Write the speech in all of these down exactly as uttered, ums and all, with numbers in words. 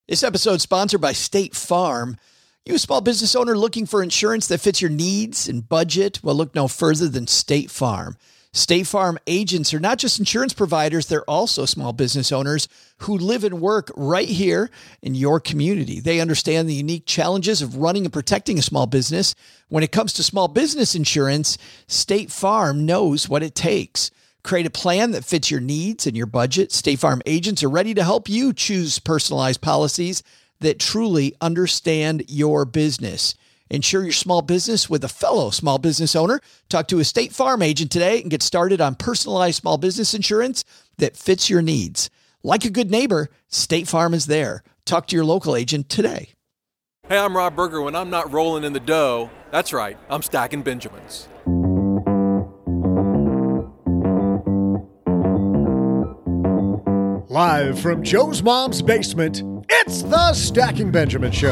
This episode is sponsored by State Farm. You a small business owner looking for insurance that fits your needs and budget? Well, look no further than State Farm. State Farm agents are not just insurance providers, they're also small business owners who live and work right here in your community. They understand the unique challenges of running and protecting a small business. When it comes to small business insurance, State Farm knows what it takes. Create a plan that fits your needs and your budget. State Farm agents are ready to help you choose personalized policies that truly understand your business. Insure your small business with a fellow small business owner. Talk to a State Farm agent today and get started on personalized small business insurance that fits your needs. Like a good neighbor, State Farm is there. Talk to your local agent today. Hey, I'm Rob Berger. When I'm not rolling in the dough, that's right, I'm stacking Benjamins. Live from Joe's mom's basement, it's the Stacking Benjamin Show.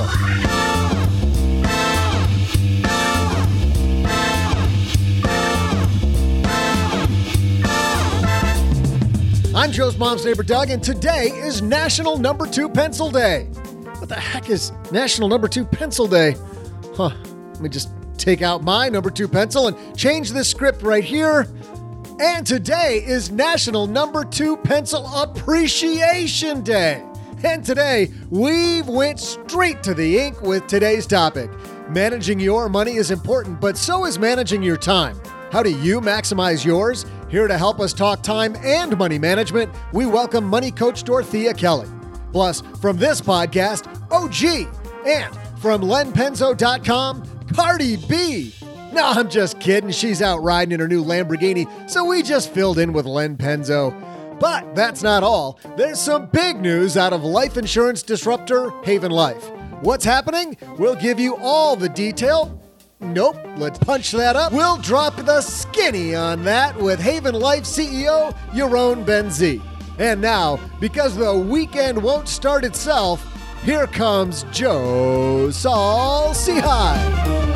I'm Joe's mom's neighbor, Doug, and today is National Number Two Pencil Day. What the heck is National Number Two Pencil Day? Huh, let me just take out my number two pencil and change this script right here. And today is National Number Two Pencil Appreciation Day. And today, we went straight to the ink with today's topic. Managing your money is important, but so is managing your time. How do you maximize yours? Here to help us talk time and money management, we welcome money coach Dorothea Kelly. Plus, from this podcast, O G, and from Len Penzo dot com, Cardi B. No, I'm just kidding. She's out riding in her new Lamborghini, so we just filled in with Len Penzo. But that's not all. There's some big news out of life insurance disruptor Haven Life. What's happening? We'll give you all the detail. Nope, let's punch that up. We'll drop the skinny on that with Haven Life C E O Yaron Ben-Zvi. And now, because the weekend won't start itself, here comes Joe Saul-Sehy.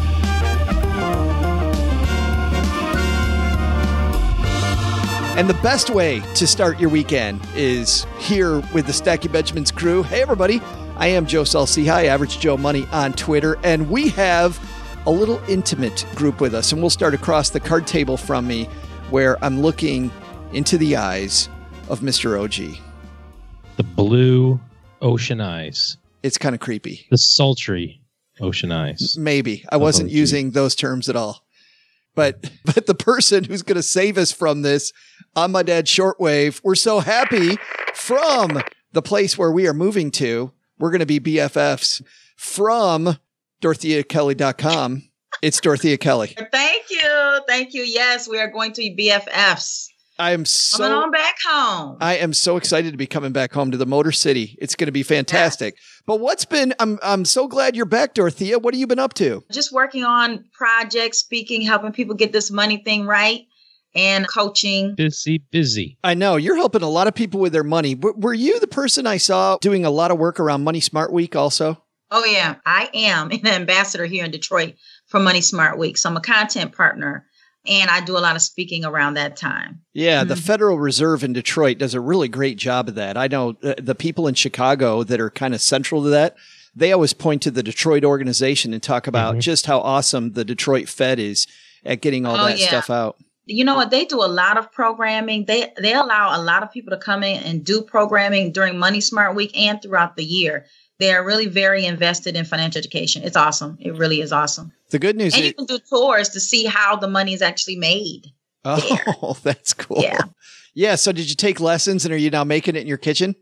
And the best way to start your weekend is here with the Stacking Benjamins crew. Hey, everybody. I am Joe Saul-Sehy, Average Joe Money on Twitter, and we have a little intimate group with us. And we'll start across the card table from me where I'm looking into the eyes of Mister O G. The blue ocean eyes. It's kind of creepy. The sultry ocean eyes. Maybe. I wasn't using those terms at all. But but the person who's going to save us from this on my dad's shortwave, we're so happy from the place where we are moving to. We're going to be B F Fs from Dorothea Kelly dot com. It's Dorothea Kelly. Thank you. Thank you. Yes, we are going to be B F Fs. I am so coming on back home. I am so excited to be coming back home to the Motor City. It's going to be fantastic. Yes. But what's been, I'm I'm so glad you're back, Dorothea. What have you been up to? Just working on projects, speaking, helping people get this money thing right, and coaching. Busy, busy. I know. You're helping a lot of people with their money. W- were you the person I saw doing a lot of work around Money Smart Week also? Oh, yeah. I am an ambassador here in Detroit for Money Smart Week. So I'm a content partner. And I do a lot of speaking around that time. Yeah, mm-hmm. The Federal Reserve in Detroit does a really great job of that. I know uh, the people in Chicago that are kind of central to that, they always point to the Detroit organization and talk about mm-hmm. just how awesome the Detroit Fed is at getting all oh, that yeah. stuff out. You know what? They do a lot of programming. They they allow a lot of people to come in and do programming during Money Smart Week and throughout the year. They are really very invested in financial education. It's awesome. It really is awesome. The good news and is you can do tours to see how the money is actually made. Oh, there. That's cool. Yeah. Yeah. So did you take lessons and are you now making it in your kitchen?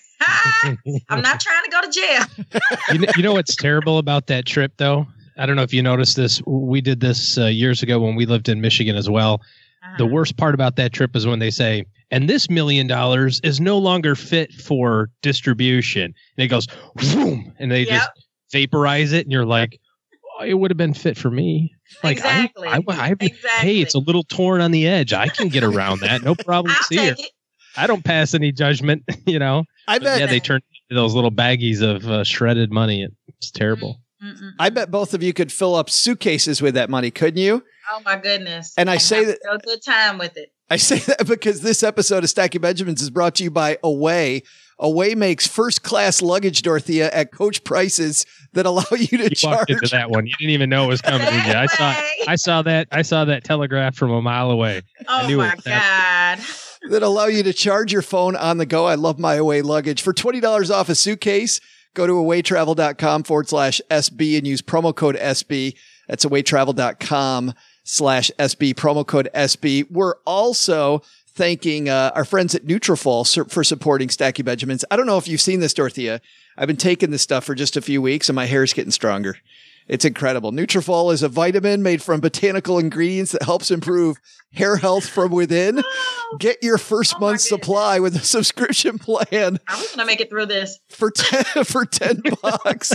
I'm not trying to go to jail. you, know, you know what's terrible about that trip, though? I don't know if you noticed this. We did this uh, years ago when we lived in Michigan as well. Uh-huh. The worst part about that trip is when they say, and this million dollars is no longer fit for distribution. And it goes, boom, and they yep. just vaporize it. And you're like, oh, it would have been fit for me. Like, exactly. I, I, I, I, exactly. Hey, it's a little torn on the edge. I can get around that. No problem here. I don't pass any judgment, you know. I bet. Yeah, they turn into those little baggies of uh, shredded money. It's terrible. Mm-mm. I bet both of you could fill up suitcases with that money, couldn't you? Oh, my goodness. And I and say that a good time with it. I say that because this episode of Stacking Benjamins is brought to you by Away. Away makes first-class luggage, Dorothea, at Coach prices that allow you to You charge. walked into that one. You didn't even know it was coming, did you? I saw, I saw that. I saw that telegraph from a mile away. I Oh knew my it. God. that allow you to charge your phone on the go. I love my Away luggage. For twenty dollars off a suitcase, go to awaytravel.com forward slash SB and use promo code S B. That's awaytravel.com slash SB, promo code S B. We're also thanking uh, our friends at Nutrafol for supporting Stacky Benjamins. I don't know if you've seen this, Dorothea. I've been taking this stuff for just a few weeks and my hair's getting stronger. It's incredible. Nutrafol is a vitamin made from botanical ingredients that helps improve hair health from within. Get your first Oh my month's goodness. supply with a subscription plan Are we going to make it through this? for ten, for ten bucks.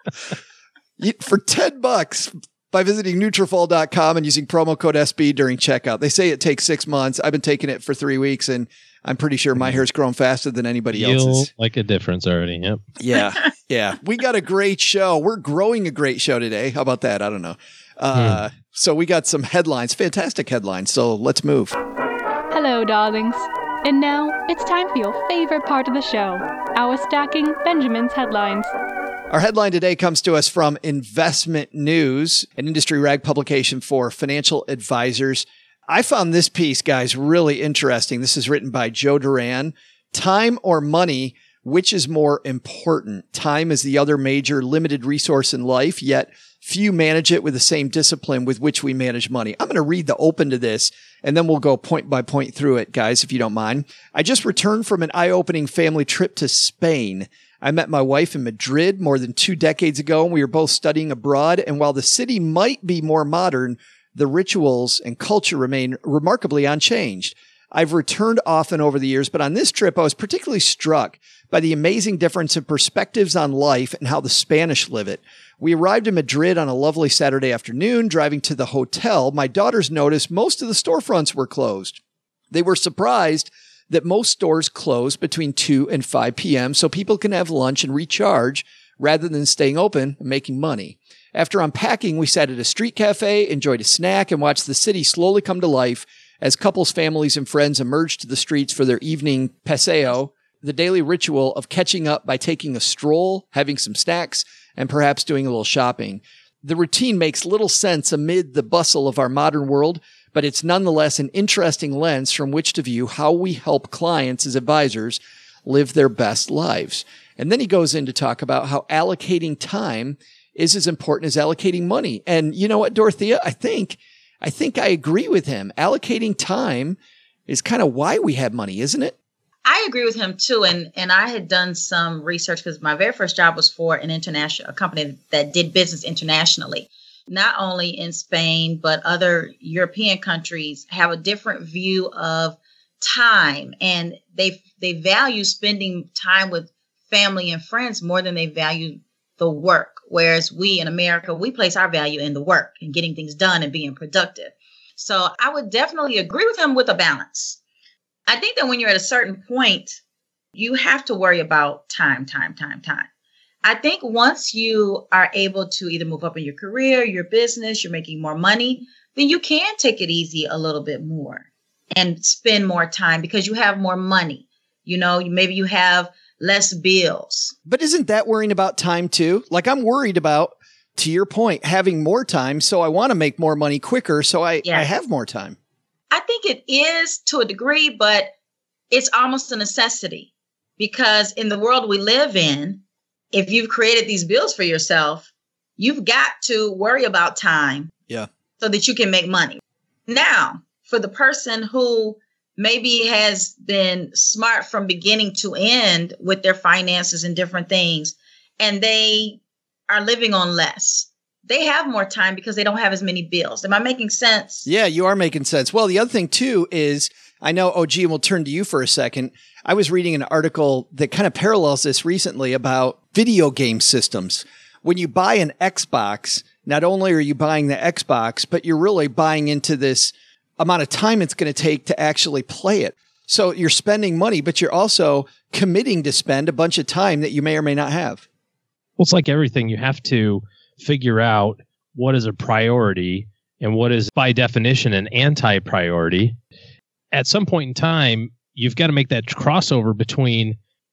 You- for ten bucks by visiting Nutrafol dot com and using promo code S B during checkout. They say it takes six months. I've been taking it for three weeks and I'm pretty sure my hair's grown faster than anybody You'll else's. like a difference already. Yep. Yeah. Yeah. We got a great show. We're growing a great show today. How about that? I don't know. Uh, Hmm. So we got some headlines, fantastic headlines. So let's move. Hello, darlings. And now it's time for your favorite part of the show, our Stacking Benjamin's headlines. Our headline today comes to us from Investment News, an industry rag publication for financial advisors. I found this piece, guys, really interesting. This is written by Joe Duran. Time or money, which is more important? Time is the other major limited resource in life, yet few manage it with the same discipline with which we manage money. I'm going to read the open to this, and then we'll go point by point through it, guys, if you don't mind. I just returned from an eye-opening family trip to Spain. I met my wife in Madrid more than two decades ago, and we were both studying abroad. And while the city might be more modern, the rituals and culture remain remarkably unchanged. I've returned often over the years, but on this trip, I was particularly struck by the amazing difference in perspectives on life and how the Spanish live it. We arrived in Madrid on a lovely Saturday afternoon. Driving to the hotel, my daughters noticed most of the storefronts were closed. They were surprised that most stores close between two and five p.m. so people can have lunch and recharge rather than staying open and making money. After unpacking, we sat at a street cafe, enjoyed a snack, and watched the city slowly come to life as couples, families, and friends emerged to the streets for their evening paseo, the daily ritual of catching up by taking a stroll, having some snacks, and perhaps doing a little shopping. The routine makes little sense amid the bustle of our modern world, but it's nonetheless an interesting lens from which to view how we help clients as advisors live their best lives. And then he goes in to talk about how allocating time is as important as allocating money. And you know what, Dorothea? I think, I think I agree with him. Allocating time is kind of why we have money, isn't it? I agree with him too. And and I had done some research because my very first job was for an international a company that did business internationally. Not only in Spain, but other European countries have a different view of time, and they they value spending time with family and friends more than they value the work. Whereas we in America, we place our value in the work and getting things done and being productive. So I would definitely agree with him with a balance. I think that when you're at a certain point, you have to worry about time, time, time, time. I think once you are able to either move up in your career, your business, you're making more money, then you can take it easy a little bit more and spend more time because you have more money. You know, maybe you have less bills. But isn't that worrying about time too? Like I'm worried about, to your point, having more time. So I want to make more money quicker. So I, Yeah. I have more time. I think it is to a degree, but it's almost a necessity because in the world we live in, if you've created these bills for yourself, you've got to worry about time. Yeah. So that you can make money. Now, for the person who maybe has been smart from beginning to end with their finances and different things, and they are living on less, they have more time because they don't have as many bills. Am I making sense? Yeah, you are making sense. Well, the other thing too is I know, O G, and we'll turn to you for a second. I was reading an article that kind of parallels this recently about video game systems. When you buy an Xbox, not only are you buying the Xbox, but you're really buying into this amount of time it's going to take to actually play it. So you're spending money, but you're also committing to spend a bunch of time that you may or may not have. Well, it's like everything. You have to figure out what is a priority and what is, by definition, an anti-priority. At some point in time, you've got to make that crossover between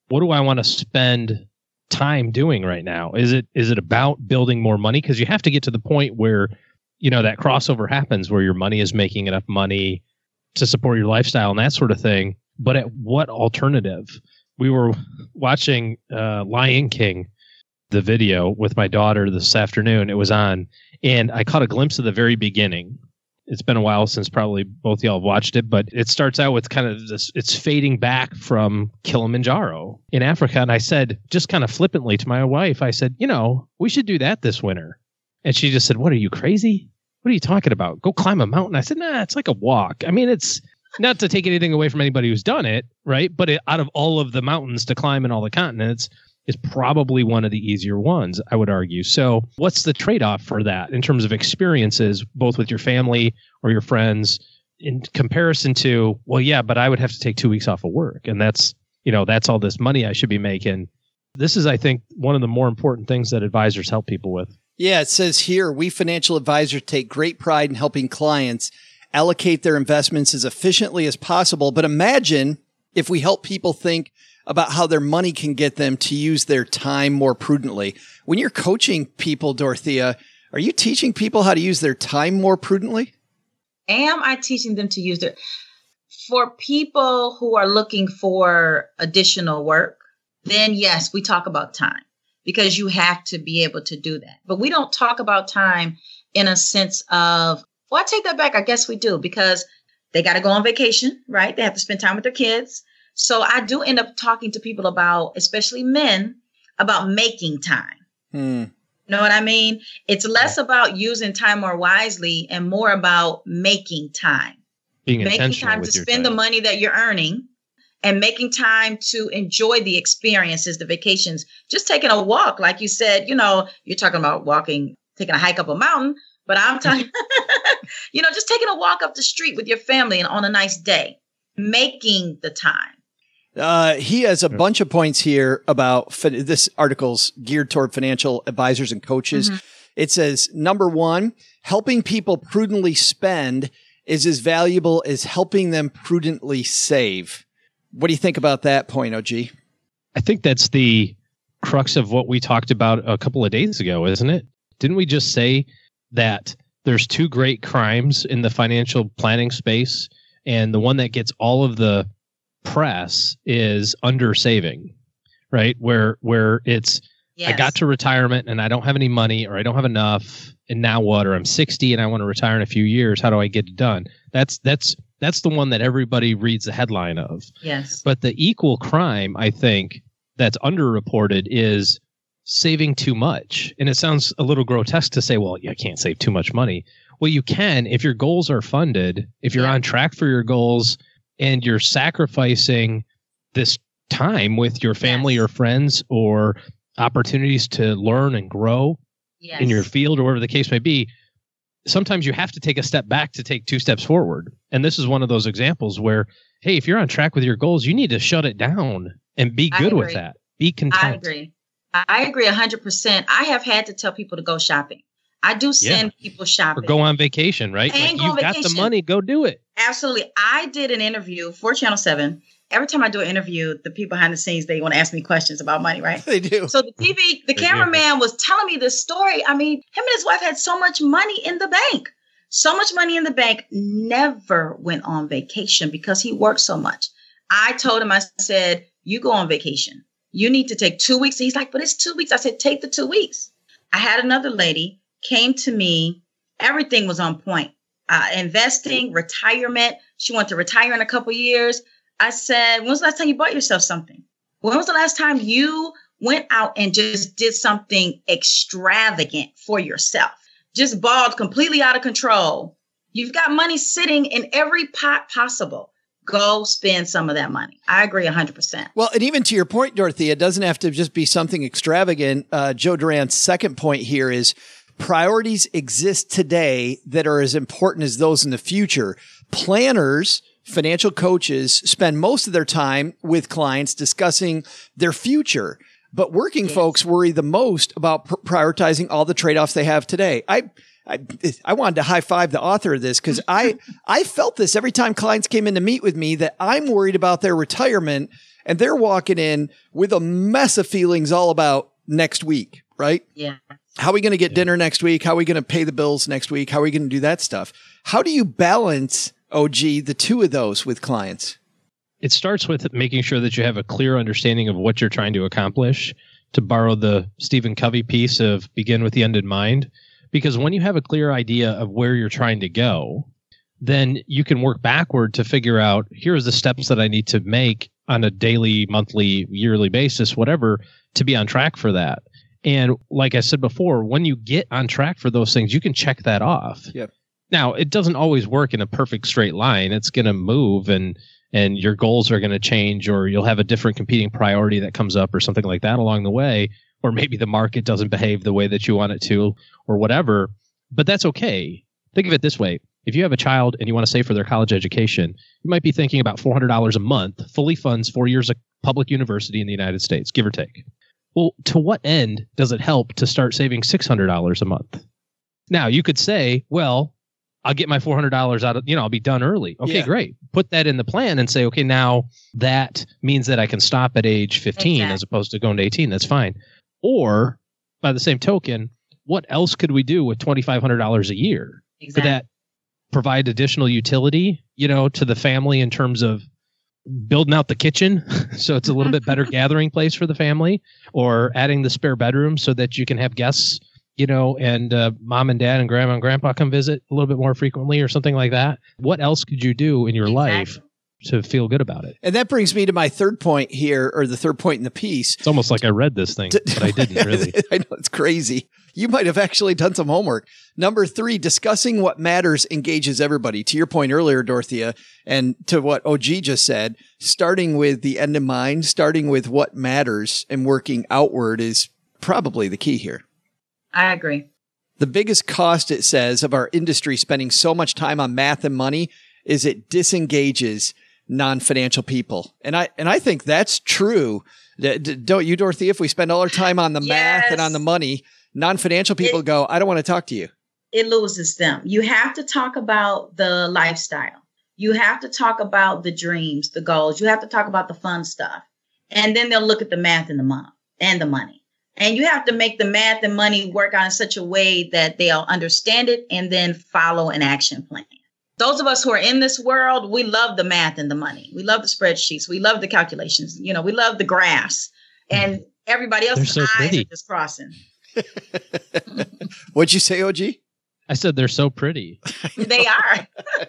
what do I want to spend time doing right now? Is it is it about building more money? Because you have to get to the point where, you know, that crossover happens where your money is making enough money to support your lifestyle and that sort of thing. But at what alternative? We were watching uh, Lion King, the video, with my daughter this afternoon. It was on, and I caught a glimpse of the very beginning. It's been a while since probably both y'all have watched it, but it starts out with kind of this, it's fading back from Kilimanjaro in Africa. And I said, just kind of flippantly to my wife, I said, you know, we should do that this winter. And she just said, what, are you crazy? What are you talking about? Go climb a mountain. I said, nah, it's like a walk. I mean, it's not to take anything away from anybody who's done it, right? But it, out of all of the mountains to climb in all the continents, is probably one of the easier ones, I would argue. So what's the trade-off for that in terms of experiences, both with your family or your friends, in comparison to, well, yeah, but I would have to take two weeks off of work. And that's, you know, that's all this money I should be making. This is, I think, one of the more important things that advisors help people with. Yeah, it says here, we financial advisors take great pride in helping clients allocate their investments as efficiently as possible. But imagine if we help people think about how their money can get them to use their time more prudently. When you're coaching people, Dorothea, are you teaching people how to use their time more prudently? Am I teaching them to use their... For people who are looking for additional work, then yes, we talk about time because you have to be able to do that. But we don't talk about time in a sense of, well, I take that back. I guess we do, because they got to go on vacation, right? They have to spend time with their kids. So I do end up talking to people about, especially men, about making time. Hmm. You know what I mean? It's less about using time more wisely and more about making time. Being making intentional time with to your spend time. the money that you're earning and making time to enjoy the experiences, the vacations, just taking a walk. Like you said, you know, you're talking about walking, taking a hike up a mountain, but I'm talking, you know, just taking a walk up the street with your family and on a nice day, making the time. Uh, he has a bunch of points here about fin- this article's geared toward financial advisors and coaches. Mm-hmm. It says, number one, helping people prudently spend is as valuable as helping them prudently save. What do you think about that point, O G? I think that's the crux of what we talked about a couple of days ago, isn't it? Didn't we just say that there's two great crimes in the financial planning space, and the one that gets all of the press is under saving, right? Where where it's, Yes. I got to retirement and I don't have any money, or I don't have enough, and now what? Or I'm sixty and I want to retire in a few years. How do I get it done? That's that's that's the one that everybody reads the headline of. Yes. But the equal crime, I think, that's underreported is saving too much. And it sounds a little grotesque to say, well, you can't save too much money. Well, you can if your goals are funded, if you're Yeah. on track for your goals, and you're sacrificing this time with your family Yes. or friends, or opportunities to learn and grow Yes. in your field, or whatever the case may be. Sometimes you have to take a step back to take two steps forward. And this is one of those examples where, hey, if you're on track with your goals, you need to shut it down and be I good with agree. that. Be content. I agree. I agree one hundred percent. I have had to tell people to go shopping. I do send people Or shopping. go on vacation, right? And Like, go on you've got the vacation. money, go do it. Absolutely. I did an interview for Channel seven. Every time I do an interview, the people behind the scenes, they want to ask me questions about money, right? They do. So the T V, the They do. cameraman was telling me this story. I mean, him and his wife had so much money in the bank. So much money in the bank, never went on vacation because he worked so much. I told him, I said, you go on vacation. You need to take two weeks. He's like, but it's two weeks. I said, take the two weeks. I had another lady came to me. Everything was on point. Uh, investing, retirement. She wanted to retire in a couple years. I said, when was the last time you bought yourself something? When was the last time you went out and just did something extravagant for yourself? Just balled completely out of control. You've got money sitting in every pot possible. Go spend some of that money. I agree one hundred percent. Well, and even to your point, Dorothea, it doesn't have to just be something extravagant. Uh, Joe Duran's second point here is priorities exist today that are as important as those in the future. Planners, financial coaches spend most of their time with clients discussing their future, but working Yes. folks worry the most about pr- prioritizing all the trade-offs they have today. I, I, I wanted to high five the author of this because I, I felt this every time clients came in to meet with me that I'm worried about their retirement and they're walking in with a mess of feelings all about next week, right? Yeah. How are we going to get dinner next week? How are we going to pay the bills next week? How are we going to do that stuff? How do you balance, O G, the two of those with clients? It starts with making sure that you have a clear understanding of what you're trying to accomplish, to borrow the Stephen Covey piece of begin with the end in mind. Because when you have a clear idea of where you're trying to go, then you can work backward to figure out, here's the steps that I need to make on a daily, monthly, yearly basis, whatever, to be on track for that. And like I said before, when you get on track for those things, you can check that off. Yep. Now, it doesn't always work in a perfect straight line. It's going to move and and your goals are going to change, or you'll have a different competing priority that comes up or something like that along the way. Or maybe the market doesn't behave the way that you want it to or whatever. But that's okay. Think of it this way. If you have a child and you want to save for their college education, you might be thinking about four hundred dollars a month, fully funds four years of public university in the United States, give or take. Well, to what end does it help to start saving six hundred dollars a month? Now, you could say, well, I'll get my four hundred dollars out of, you know, I'll be done early. Okay, yeah. Great. Put that in the plan and say, okay, now that means that I can stop at age fifteen exactly. as opposed to going to eighteen. That's fine. Or by the same token, what else could we do with twenty-five hundred dollars a year? Exactly. Could that provide additional utility, you know, to the family in terms of building out the kitchen so it's a little bit better gathering place for the family, or adding the spare bedroom so that you can have guests, you know, and uh, mom and dad and grandma and grandpa come visit a little bit more frequently or something like that? What else could you do in your exactly. life to feel good about it? And that brings me to my third point here, or the third point in the piece. It's almost like I read this thing, but I didn't really. I know, it's crazy. You might have actually done some homework. Number three, discussing what matters engages everybody. To your point earlier, Dorothea, and to what O G just said, starting with the end in mind, starting with what matters and working outward is probably the key here. I agree. The biggest cost, it says, of our industry spending so much time on math and money is it disengages non-financial people. And I and I think that's true. Don't you, Dorothea? If we spend all our time on the yes. math and on the money, non-financial people it, go, I don't want to talk to you. It loses them. You have to talk about the lifestyle. You have to talk about the dreams, the goals. You have to talk about the fun stuff. And then they'll look at the math and the money and the money. And you have to make the math and money work out in such a way that they'll understand it and then follow an action plan. Those of us who are in this world, we love the math and the money. We love the spreadsheets. We love the calculations. You know, we love the graphs. And everybody else's so eyes pretty. are just crossing. What'd you say, O G? I said they're so pretty. They are.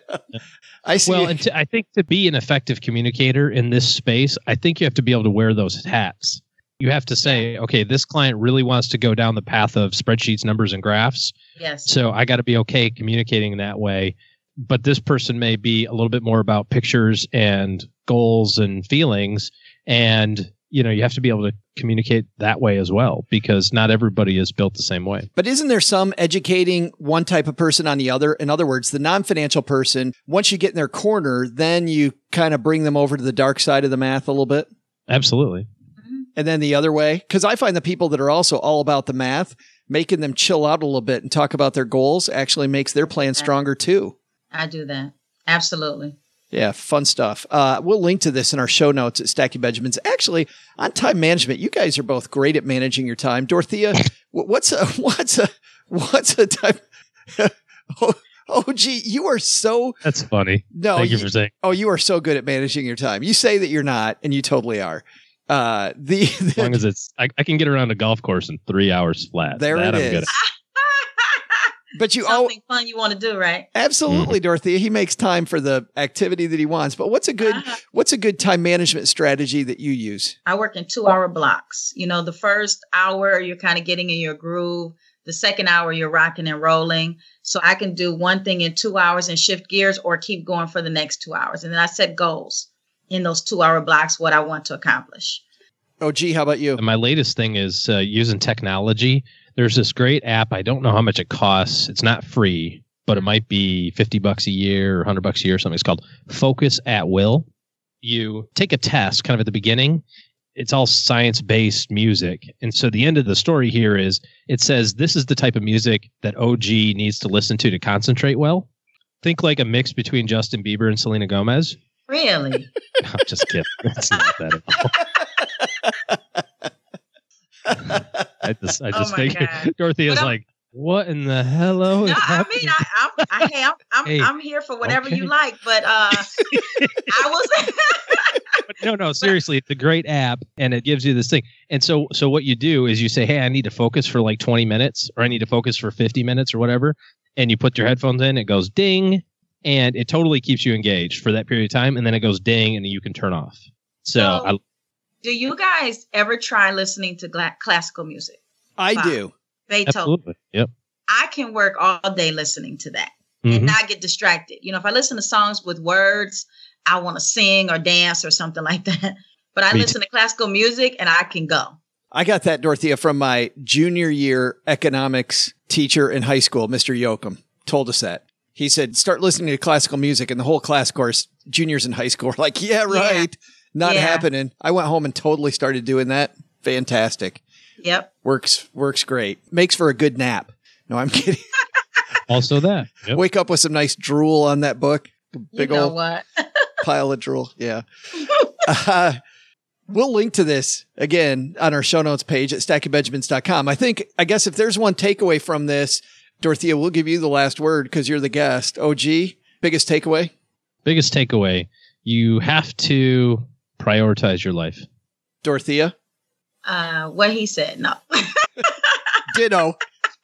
I see. Well, and to, I think to be an effective communicator in this space, I think you have to be able to wear those hats. You have to say, okay, this client really wants to go down the path of spreadsheets, numbers, and graphs. Yes. So I got to be okay communicating in that way. But this person may be a little bit more about pictures and goals and feelings. And, you know, you have to be able to communicate that way as well, because not everybody is built the same way. But isn't there some educating one type of person on the other? In other words, the non-financial person, once you get in their corner, then you kind of bring them over to the dark side of the math a little bit? Absolutely. And then the other way, because I find the people that are also all about the math, making them chill out a little bit and talk about their goals actually makes their plan stronger too. I do that. Absolutely. Yeah, fun stuff. Uh, we'll link to this in our show notes at Stacking Benjamins. Actually, on time management, you guys are both great at managing your time. Dorothea, what's a what's a what's a time? oh, oh, gee, you are so. That's funny. No, thank you, you for saying. Oh, you are so good at managing your time. You say that you're not, and you totally are. Uh, the, the as long as it's, I, I can get around a golf course in three hours flat. There that it I'm is. good at. But you something oh, fun you want to do, right? Absolutely, mm-hmm. Dorothea. He makes time for the activity that he wants. But what's a good uh, what's a good time management strategy that you use? I work in two hour blocks. You know, the first hour you're kind of getting in your groove. The second hour you're rocking and rolling. So I can do one thing in two hours and shift gears, or keep going for the next two hours. And then I set goals in those two hour blocks, what I want to accomplish. Oh, gee, how about you? And my latest thing is uh, using technology. There's this great app. I don't know how much it costs. It's not free, but it might be fifty bucks a year or one hundred bucks a year or something. It's called Focus at Will. You take a test kind of at the beginning, it's all science-based music. And so the end of the story here is it says this is the type of music that O G needs to listen to to concentrate well. Think like a mix between Justin Bieber and Selena Gomez. Really? I'm just kidding. It's not that at all. I just, I just Oh my think God. Dorothea's But I'm- like, what in the hello is No, I happening? mean, I, I'm, I, hey, I'm, I'm, Hey, I'm here for whatever okay. you like, but uh, I was. But no, no, seriously, it's a great app and it gives you this thing. And so, so what you do is you say, hey, I need to focus for like twenty minutes or I need to focus for fifty minutes or whatever. And you put your headphones in, it goes ding, and it totally keeps you engaged for that period of time. And then it goes ding and you can turn off. So, So- I, Do you guys ever try listening to gla- classical music? I Wow. do. Beethoven. absolutely. Yep. I can work all day listening to that Mhm. and not get distracted. You know, if I listen to songs with words, I want to sing or dance or something like that. But I Me listen to classical music and I can go. I got that, Dorothea, from my junior year economics teacher in high school, Mister Yoakum, told us that. He said, start listening to classical music. And the whole class course, juniors in high school were like, yeah, right. Not Yeah. happening. I went home and totally started doing that. Fantastic. Yep. Works, works great. Makes for a good nap. No, I'm kidding. Also that. Yep. Wake up with some nice drool on that book. Big you know old what? pile of drool. Yeah. Uh, we'll link to this again on our show notes page at stacking benjamins dot com. I think, I guess if there's one takeaway from this, Dorothea, we'll give you the last word because you're the guest. O G, biggest takeaway? Biggest takeaway, you have to prioritize your life. Dorothea? Uh, what he said. No. Ditto.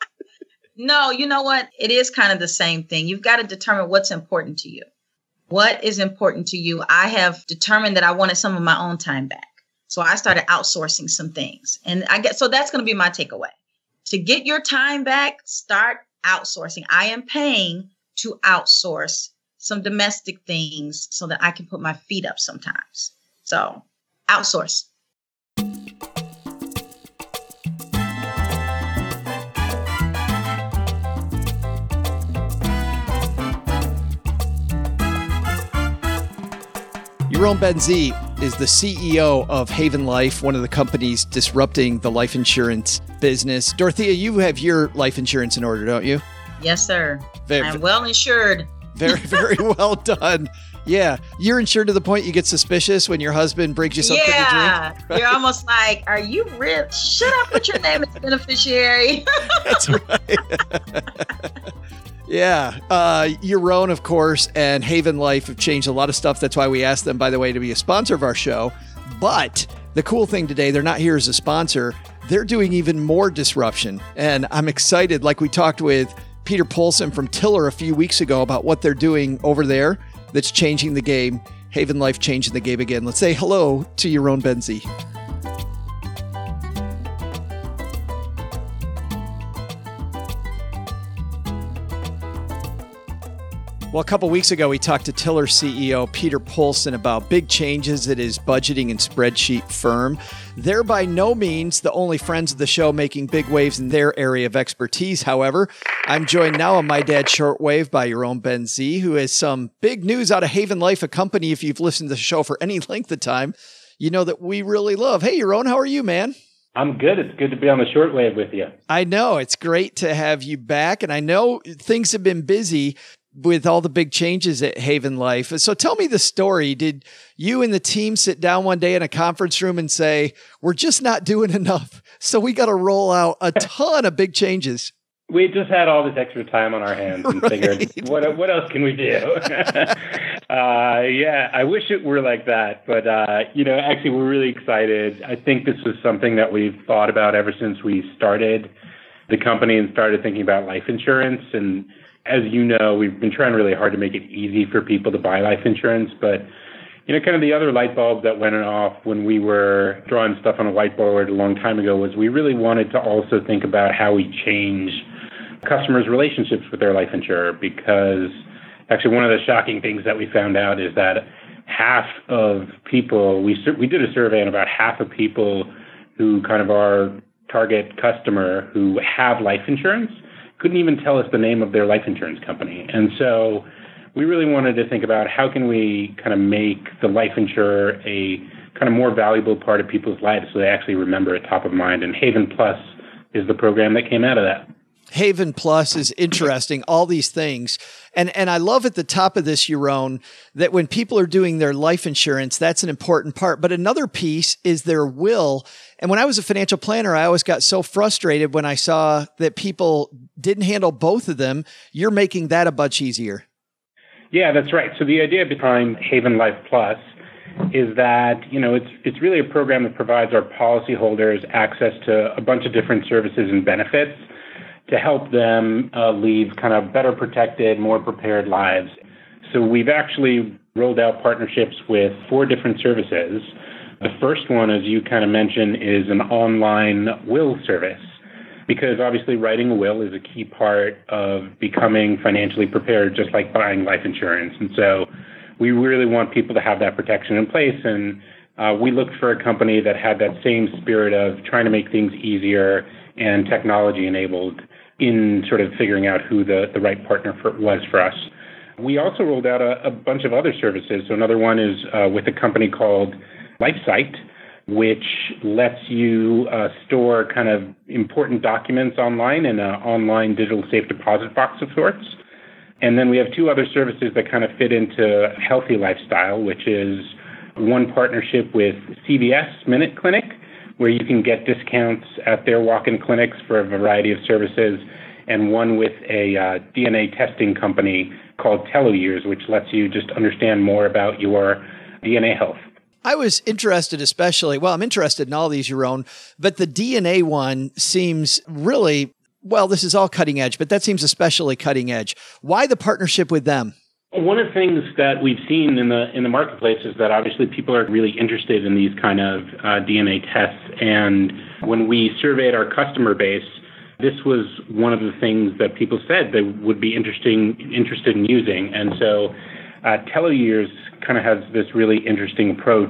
No, you know what? It is kind of the same thing. You've got to determine what's important to you. What is important to you? I have determined that I wanted some of my own time back. So I started outsourcing some things. And I get, so that's going to be my takeaway. To get your time back, start outsourcing. I am paying to outsource some domestic things so that I can put my feet up sometimes. So outsource. Yaron Ben-Zvi is the C E O of Haven Life, one of the companies disrupting the life insurance business. Dorothea, you have your life insurance in order, don't you? Yes, sir. Very, I'm well insured. very, very well done. Yeah. You're insured to the point you get suspicious when your husband brings you something to drink. Yeah, you're almost like, are you real? Should I put your name as beneficiary? That's right. Yeah. Uh, Yaron, of course, and Haven Life have changed a lot of stuff. That's why we asked them, by the way, to be a sponsor of our show. But the cool thing today, they're not here as a sponsor. They're doing even more disruption. And I'm excited. Like we talked with Peter Polson from Tiller a few weeks ago about what they're doing over there that's changing the game. Haven Life changing the game again. Let's say hello to Yaron Ben-Zvi. Well, a couple weeks ago, we talked to Tiller C E O Peter Polson about big changes at his budgeting and spreadsheet firm. They're by no means the only friends of the show making big waves in their area of expertise. However, I'm joined now on My Dad Shortwave by Yaron Ben-Zvi, who has some big news out of Haven Life, a company, if you've listened to the show for any length of time, you know that we really love. Hey, Yaron, how are you, man? I'm good. It's good to be on the shortwave with you. I know. It's great to have you back. And I know things have been busy with all the big changes at Haven Life. So tell me the story. Did you and the team sit down one day in a conference room and say, we're just not doing enough, so we got to roll out a ton of big changes? We just had all this extra time on our hands and Right. figured, what what else can we do? uh, yeah, I wish it were like that. But, uh, you know, actually, we're really excited. I think this was something that we've thought about ever since we started the company and started thinking about life insurance. And as you know, we've been trying really hard to make it easy for people to buy life insurance. But, you know, kind of the other light bulb that went off when we were drawing stuff on a whiteboard a long time ago was we really wanted to also think about how we change customers' relationships with their life insurer, because actually one of the shocking things that we found out is that half of people, we we did a survey on about half of people who kind of our target customer who have life insurance couldn't even tell us the name of their life insurance company. And so we really wanted to think about how can we kind of make the life insurer a kind of more valuable part of people's lives so they actually remember it top of mind. And Haven Plus is the program that came out of that. Haven Plus is interesting, all these things. And and I love at the top of this, Yaron, that when people are doing their life insurance, that's an important part. But another piece is their will. And when I was a financial planner, I always got so frustrated when I saw that people didn't handle both of them. You're making that a bunch easier. Yeah, that's right. So the idea behind Haven Life Plus is that, you know, it's it's really a program that provides our policyholders access to a bunch of different services and benefits to help them uh, lead kind of better protected, more prepared lives. So we've actually rolled out partnerships with four different services. The first one, as you kind of mentioned, is an online will service, because obviously writing a will is a key part of becoming financially prepared, just like buying life insurance. And so we really want people to have that protection in place. And uh, we looked for a company that had that same spirit of trying to make things easier and technology enabled in sort of figuring out who the, the right partner for, was for us. We also rolled out a, a bunch of other services. So another one is uh, with a company called LifeSite, which lets you uh, store kind of important documents online in an online digital safe deposit box of sorts. And then we have two other services that kind of fit into healthy lifestyle, which is one partnership with C V S Minute Clinic, where you can get discounts at their walk-in clinics for a variety of services, and one with a uh, D N A testing company called TeloYears, which lets you just understand more about your D N A health. I was interested especially, well, I'm interested in all these, Yaron, but the D N A one seems really, well, this is all cutting edge, but that seems especially cutting edge. Why the partnership with them? One of the things that we've seen in the in the marketplace is that obviously people are really interested in these kind of uh, D N A tests. And when we surveyed our customer base, this was one of the things that people said they would be interesting interested in using. And so uh, TeloYears kind of has this really interesting approach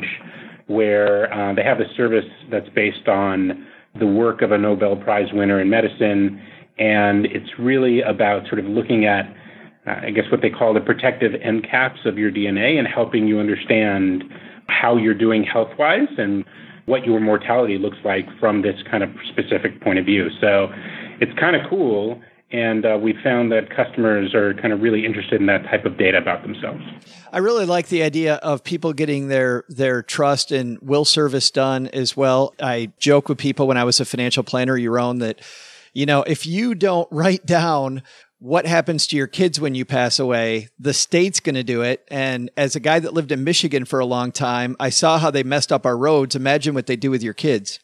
where uh, they have a service that's based on the work of a Nobel Prize winner in medicine. And it's really about sort of looking at Uh, I guess what they call the protective end caps of your D N A and helping you understand how you're doing health-wise and what your mortality looks like from this kind of specific point of view. So it's kind of cool, and uh, we found that customers are kind of really interested in that type of data about themselves. I really like the idea of people getting their their trust and will service done as well. I joke with people when I was a financial planner, Yaron, that, you know, if you don't write down what happens to your kids when you pass away, the state's going to do it. And as a guy that lived in Michigan for a long time, I saw how they messed up our roads. Imagine what they do with your kids.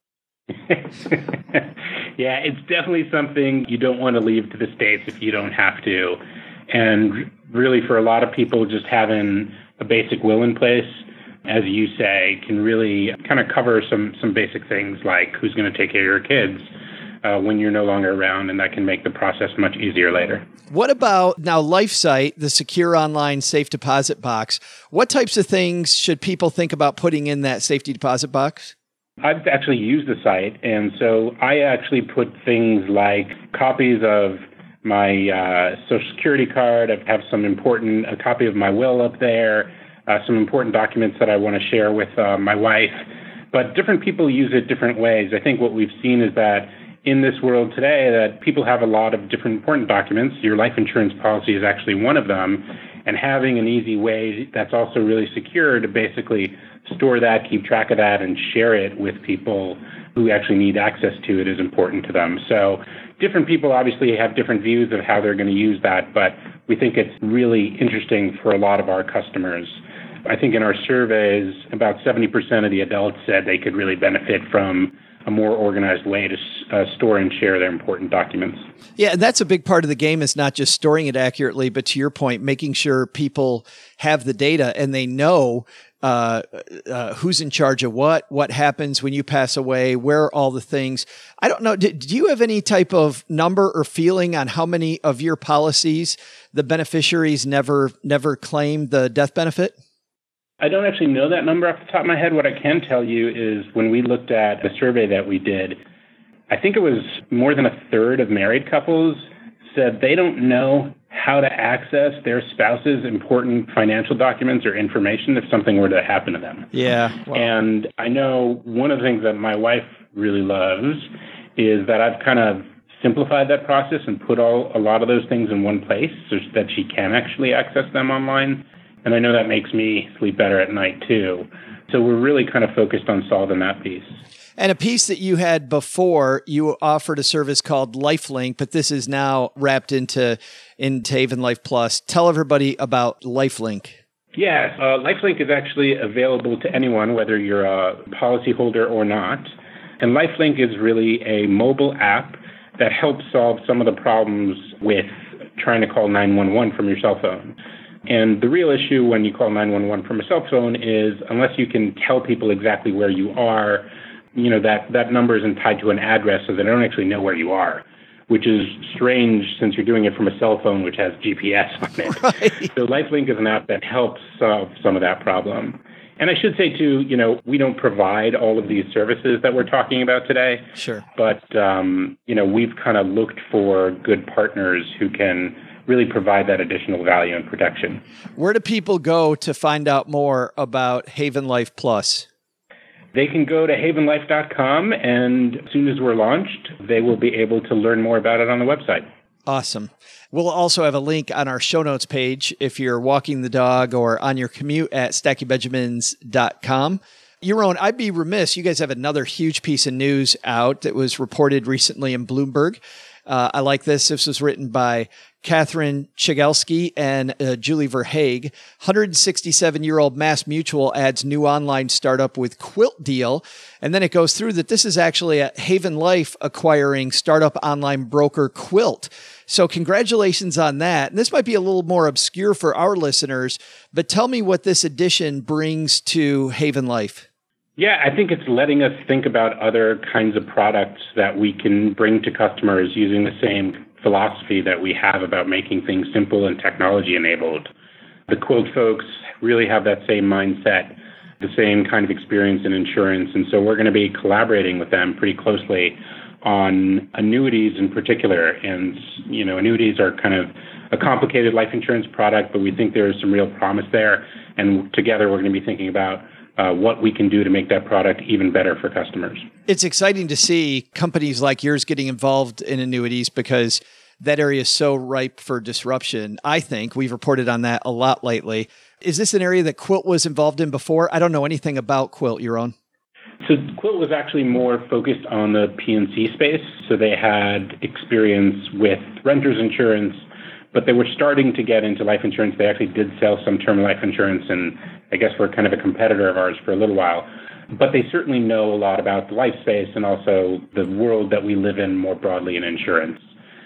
Yeah, it's definitely something you don't want to leave to the states if you don't have to. And really, for a lot of people, just having a basic will in place, as you say, can really kind of cover some, some basic things like who's going to take care of your kids Uh, when you're no longer around, and that can make the process much easier later. What about now LifeSite, the secure online safe deposit box? What types of things should people think about putting in that safety deposit box? I've actually used the site, and so I actually put things like copies of my uh, Social Security card. I have some important, a copy of my will up there, uh, some important documents that I want to share with uh, my wife. But different people use it different ways. I think what we've seen is that in this world today, that people have a lot of different important documents. Your life insurance policy is actually one of them. And having an easy way that's also really secure to basically store that, keep track of that, and share it with people who actually need access to it is important to them. So different people obviously have different views of how they're going to use that, but we think it's really interesting for a lot of our customers. I think in our surveys, about seventy percent of the adults said they could really benefit from a more organized way to uh, store and share their important documents. Yeah, and that's a big part of the game, is not just storing it accurately, but to your point, making sure people have the data and they know uh, uh, who's in charge of what, what happens when you pass away, where are all the things. I don't know. Do, do you have any type of number or feeling on how many of your policies the beneficiaries never never claim the death benefit? I don't actually know that number off the top of my head. What I can tell you is when we looked at the survey that we did, I think it was more than a third of married couples said they don't know how to access their spouse's important financial documents or information if something were to happen to them. Yeah. Wow. And I know one of the things that my wife really loves is that I've kind of simplified that process and put all a lot of those things in one place so that she can actually access them online. And I know that makes me sleep better at night too. So we're really kind of focused on solving that piece. And a piece that you had before, you offered a service called LifeLink, but this is now wrapped into, into Haven Life Plus. Tell everybody about LifeLink. Yes, uh, LifeLink is actually available to anyone, whether you're a policyholder or not. And LifeLink is really a mobile app that helps solve some of the problems with trying to call nine one one from your cell phone. And the real issue when you call nine one one from a cell phone is unless you can tell people exactly where you are, you know, that, that number isn't tied to an address, so they don't actually know where you are, which is strange since you're doing it from a cell phone, which has G P S on it. Right. So LifeLink is an app that helps solve some of that problem. And I should say, too, you know, we don't provide all of these services that we're talking about today. Sure. But, um, you know, we've kind of looked for good partners who can really provide that additional value and protection. Where do people go to find out more about Haven Life Plus? They can go to haven life dot com, and as soon as we're launched, they will be able to learn more about it on the website. Awesome. We'll also have a link on our show notes page if you're walking the dog or on your commute at stacky benjamins dot com. Yaron, I'd be remiss. You guys have another huge piece of news out that was reported recently in Bloomberg. Uh, I like this. This was written by Catherine Chegelski and uh, Julie Verhaeg. one hundred sixty-seven-year-old Mass Mutual adds new online startup with Quilt deal. And then it goes through that this is actually a Haven Life acquiring startup online broker Quilt. So congratulations on that. And this might be a little more obscure for our listeners, but tell me what this addition brings to Haven Life. Yeah, I think it's letting us think about other kinds of products that we can bring to customers using the same philosophy that we have about making things simple and technology enabled. The Quilt folks really have that same mindset, the same kind of experience in insurance. And so we're going to be collaborating with them pretty closely on annuities in particular. And, you know, annuities are kind of a complicated life insurance product, but we think there is some real promise there. And together we're going to be thinking about Uh, what we can do to make that product even better for customers. It's exciting to see companies like yours getting involved in annuities because that area is so ripe for disruption. I think we've reported on that a lot lately. Is this an area that Quilt was involved in before? I don't know anything about Quilt, Yaron. So Quilt was actually more focused on the P and C space. So they had experience with renters insurance, but they were starting to get into life insurance. They actually did sell some term life insurance, and I guess we're kind of a competitor of ours for a little while. But they certainly know a lot about the life space and also the world that we live in more broadly in insurance.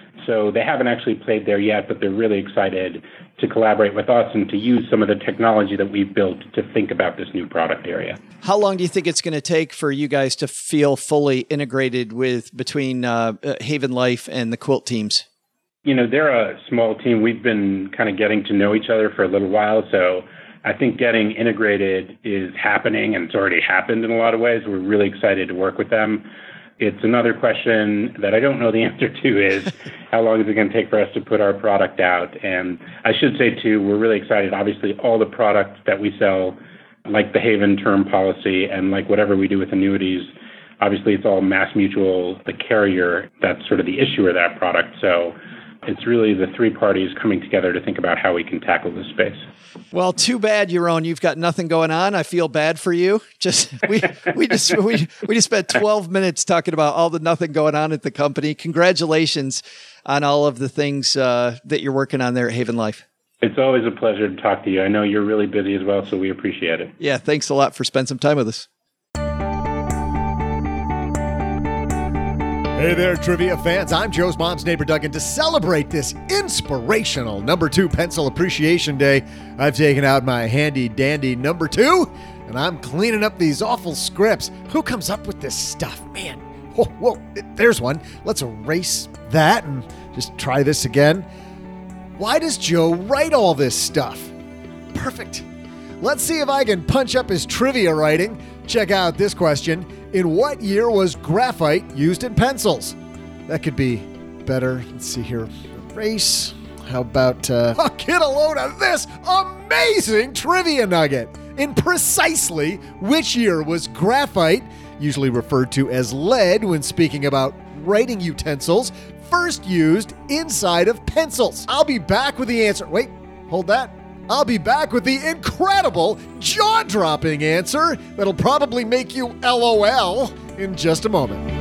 So they haven't actually played there yet, but they're really excited to collaborate with us and to use some of the technology that we've built to think about this new product area. How long do you think it's going to take for you guys to feel fully integrated with between uh, Haven Life and the Quilt teams? You know, they're a small team. We've been kind of getting to know each other for a little while, so I think getting integrated is happening, and it's already happened in a lot of ways. We're really excited to work with them. It's another question that I don't know the answer to is how long is it going to take for us to put our product out? And I should say, too, we're really excited. Obviously, all the products that we sell, like the Haven term policy and like whatever we do with annuities, obviously it's all Mass Mutual, the carrier, that's sort of the issuer of that product. So it's really the three parties coming together to think about how we can tackle this space. Well, too bad, Yaron. You've got nothing going on. I feel bad for you. Just we we just we we just spent twelve minutes talking about all the nothing going on at the company. Congratulations on all of the things uh, that you're working on there at Haven Life. It's always a pleasure to talk to you. I know you're really busy as well, so we appreciate it. Yeah, thanks a lot for spending some time with us. Hey there, trivia fans. I'm Joe's mom's neighbor, Doug, and to celebrate this inspirational number two Pencil Appreciation Day, I've taken out my handy-dandy number two, and I'm cleaning up these awful scripts. Who comes up with this stuff? Man, whoa, whoa, there's one. Let's erase that and just try this again. Why does Joe write all this stuff? Perfect. Let's see if I can punch up his trivia writing. Check out this question. In what year was graphite used in pencils? That could be better. Let's see here. Erase. how about uh, get a load of this amazing trivia nugget? In precisely which year was graphite, usually referred to as lead when speaking about writing utensils, first used inside of pencils? I'll be back with the answer. Wait, hold that. I'll be back with the incredible, jaw-dropping answer that'll probably make you LOL in just a moment.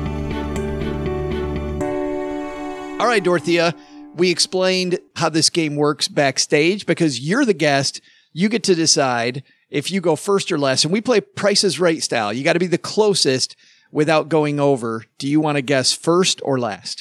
All right, Dorothea, we explained how this game works backstage because you're the guest. You get to decide if you go first or last, and we play Price is Right style. You got to be the closest without going over. Do you want to guess first or last?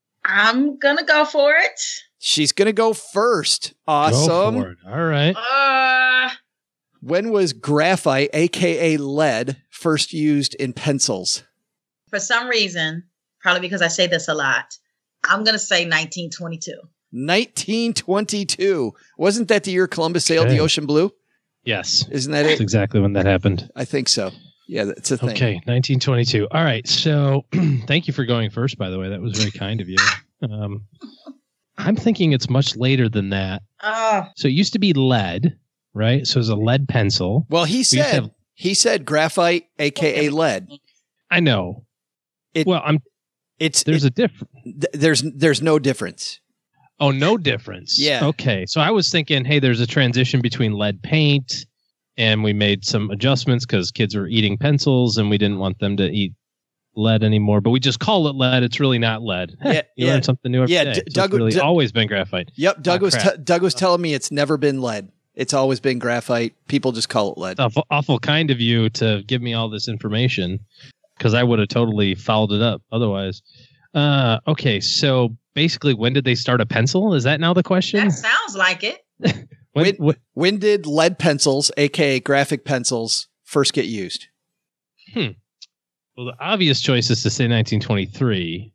I'm going to go for it. She's going to go first. Awesome. Go for it. All right. Uh, When was graphite, a k a lead, first used in pencils? for some reason, probably because I say this a lot, I'm going to say nineteen twenty-two. nineteen twenty-two. Wasn't that the year Columbus sailed Okay. the ocean blue? Yes. Isn't that That's it? exactly when that happened. I think so. Yeah, that's a thing. Okay, nineteen twenty-two. All right. So thank you for going first, by the way. That was very kind of you. Um, I'm thinking it's much later than that. Oh, So it used to be lead, right? So it was a lead pencil. Well, he used to said have- he said graphite, a k a lead. I know. It- well, I'm It's there's it, a difference. th- there's there's no difference. Oh, no difference. Yeah. Okay. So I was thinking, hey, there's a transition between lead paint, and we made some adjustments because kids were eating pencils, and we didn't want them to eat lead anymore. But we just call it lead. It's really not lead. Yeah, you yeah. learn something new every Yeah, day. D- So Doug- it's really D- always been graphite. Yep, Doug Oh, was crap. t- Doug was telling me it's never been lead. It's always been graphite. People just call it lead. It's awful, awful kind of you to give me all this information because I would have totally fouled it up otherwise. Uh, okay, so basically, when did they start a pencil? Is that now the question? that sounds like it. When, When, when- when did lead pencils, a k a graphic pencils, first get used? well, the obvious choice is to say nineteen twenty-three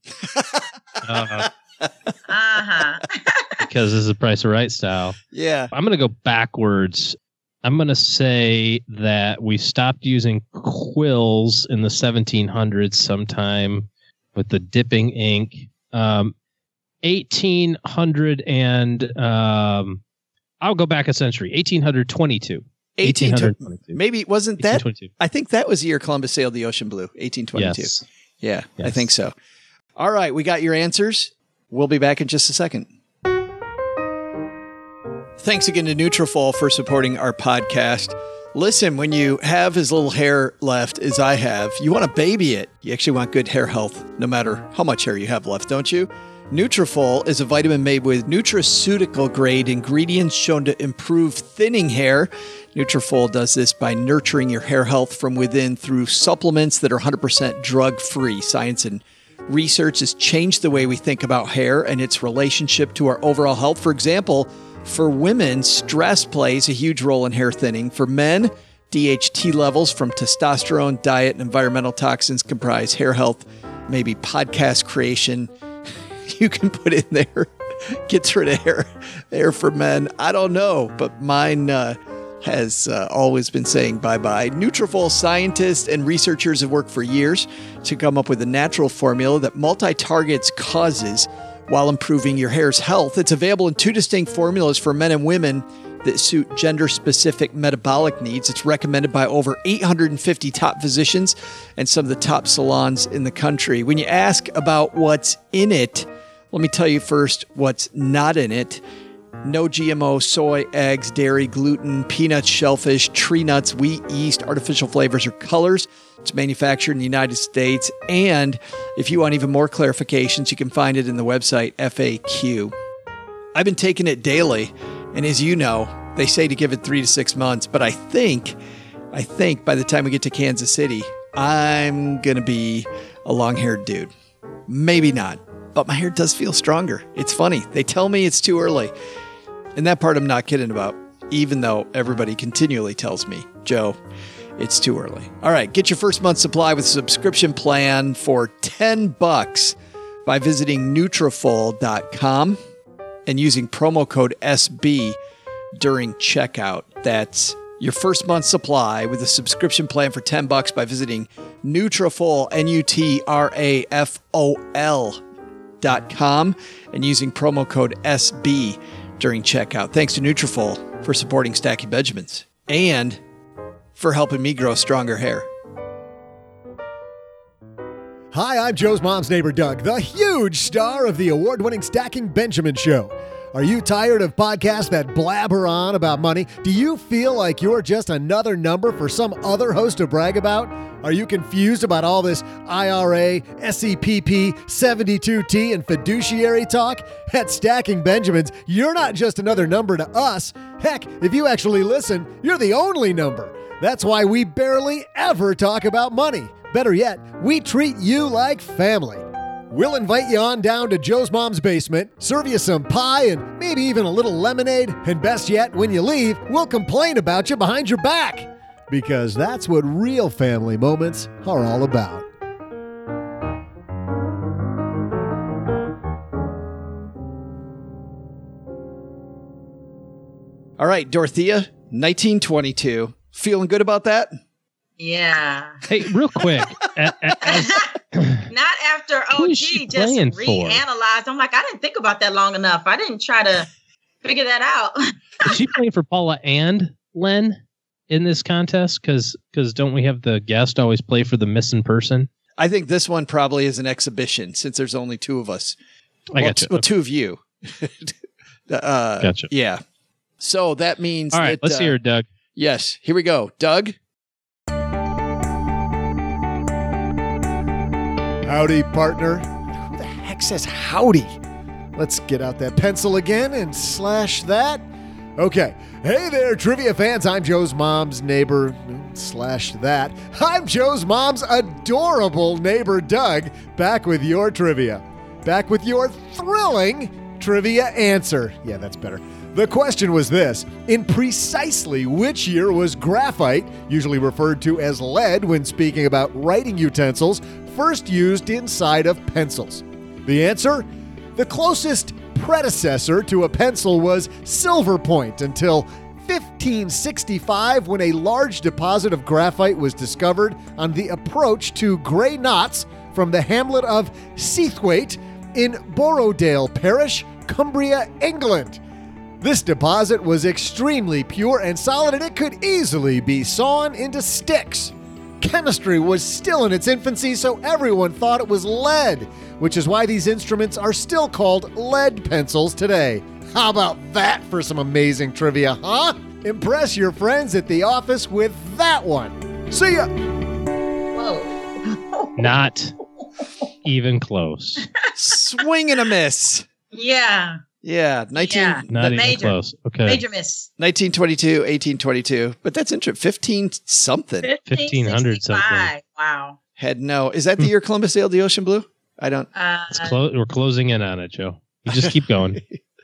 uh, Uh-huh. because this is a Price is Right style. Yeah. I'm going to go backwards. I'm going to say that we stopped using quills in the seventeen hundreds sometime with the dipping ink. Um, eighteen hundred and um, I'll go back a century. eighteen twenty-two. eighteen eighteen twenty-two. Maybe wasn't that? eighteen twenty-two. I think that was the year Columbus sailed the ocean blue. eighteen twenty-two. Yes. Yeah, I Yes. think so. All right, we got your answers. We'll be back in just a second. Thanks again to Nutrafol for supporting our podcast. Listen, when you have as little hair left as I have, you want to baby it. You actually want good hair health, no matter how much hair you have left, don't you? Nutrafol is a vitamin made with nutraceutical-grade ingredients shown to improve thinning hair. Nutrafol does this by nurturing your hair health from within through supplements that are one hundred percent drug-free. Science and research has changed the way we think about hair and its relationship to our overall health. For example, for women, stress plays a huge role in hair thinning. For men, D H T levels from testosterone, diet, and environmental toxins comprise hair health. Maybe podcast creation you can put in there gets rid of hair, hair for men. I don't know, but mine uh, has uh, always been saying bye-bye. Nutrafol scientists and researchers have worked for years to come up with a natural formula that multi-targets causes while improving your hair's health. It's available in two distinct formulas for men and women that suit gender-specific metabolic needs. It's recommended by over eight hundred fifty top physicians and some of the top salons in the country. When you ask about what's in it, let me tell you first what's not in it. No G M O, soy, eggs, dairy, gluten, peanuts, shellfish, tree nuts, wheat, yeast, artificial flavors, or colors. It's manufactured in the United States. And if you want even more clarifications, you can find it in the website F A Q. I've been taking it daily. And as you know, they say to give it three to six months. But I think, I think by the time we get to Kansas City, I'm going to be a long-haired dude. Maybe not. But my hair does feel stronger. It's funny. They tell me it's too early. And that part I'm not kidding about, even though everybody continually tells me, Joe, it's too early. All right, get your first month's supply with a subscription plan for ten bucks by visiting Nutrafol dot com and using promo code S B during checkout. That's your first month's supply with a subscription plan for ten bucks by visiting Nutrafol, N U T R A F O L dot com and using promo code S B during checkout. Thanks to Nutrafol for supporting Stacking Benjamins and for helping me grow stronger hair. Hi, I'm Joe's mom's neighbor, Doug, the huge star of the award-winning Stacking Benjamin Show. Are you tired of podcasts that blabber on about money? Do you feel like you're just another number for some other host to brag about? Are you confused about all this I R A, S E P P, seventy-two T, and fiduciary talk? At Stacking Benjamins, you're not just another number to us. Heck, if you actually listen, you're the only number. That's why we barely ever talk about money. Better yet, we treat you like family. We'll invite you on down to Joe's mom's basement, serve you some pie and maybe even a little lemonade, and best yet, when you leave, we'll complain about you behind your back. Because that's what real family moments are all about. All right, Dorothea, nineteen twenty-two. Feeling good about that? Yeah. Hey, real quick. a- a- as, Not after Who O is she G just playing for? reanalyzed. I'm like, I didn't think about that long enough. I didn't try to figure that out. is she playing for Paula and Len in this contest? Because because don't we have the guest always play for the missing person? I think this one probably is an exhibition since there's only two of us. I well, gotcha. t- well, two of you. uh, Gotcha. Yeah. So that means All right, that, let's uh, hear it, Doug. Yes, here we go. Doug? Howdy, partner. Who the heck says howdy? Let's get out that pencil again and slash that. Okay. Hey there, trivia fans. I'm Joe's mom's neighbor. Slash that. I'm Joe's mom's adorable neighbor, Doug, back with your trivia. Back with your thrilling trivia answer. Yeah, that's better. The question was this: in precisely which year was graphite, usually referred to as lead when speaking about writing utensils, first used inside of pencils? The answer? The closest predecessor to a pencil was silver point until fifteen sixty-five, when a large deposit of graphite was discovered on the approach to Grey Knotts from the hamlet of Seathwaite in Borrowdale Parish, Cumbria, England. This deposit was extremely pure and solid, and it could easily be sawn into sticks. Chemistry was still in its infancy, so everyone thought it was lead, which is why these instruments are still called lead pencils today. How about that for some amazing trivia, huh? Impress your friends at the office with that one. See ya! Whoa. Not even close. Swing and a miss. Yeah. Yeah, nineteen, Yeah. Not even Major. close. Okay. Major miss. nineteen twenty-two, eighteen twenty-two. But that's interesting. fifteen something. fifteen hundred something. sixty-five. Wow. Had no. Is that the year Columbus sailed the ocean blue? I don't. Uh, It's clo- we're closing in on it, Joe. You just keep going.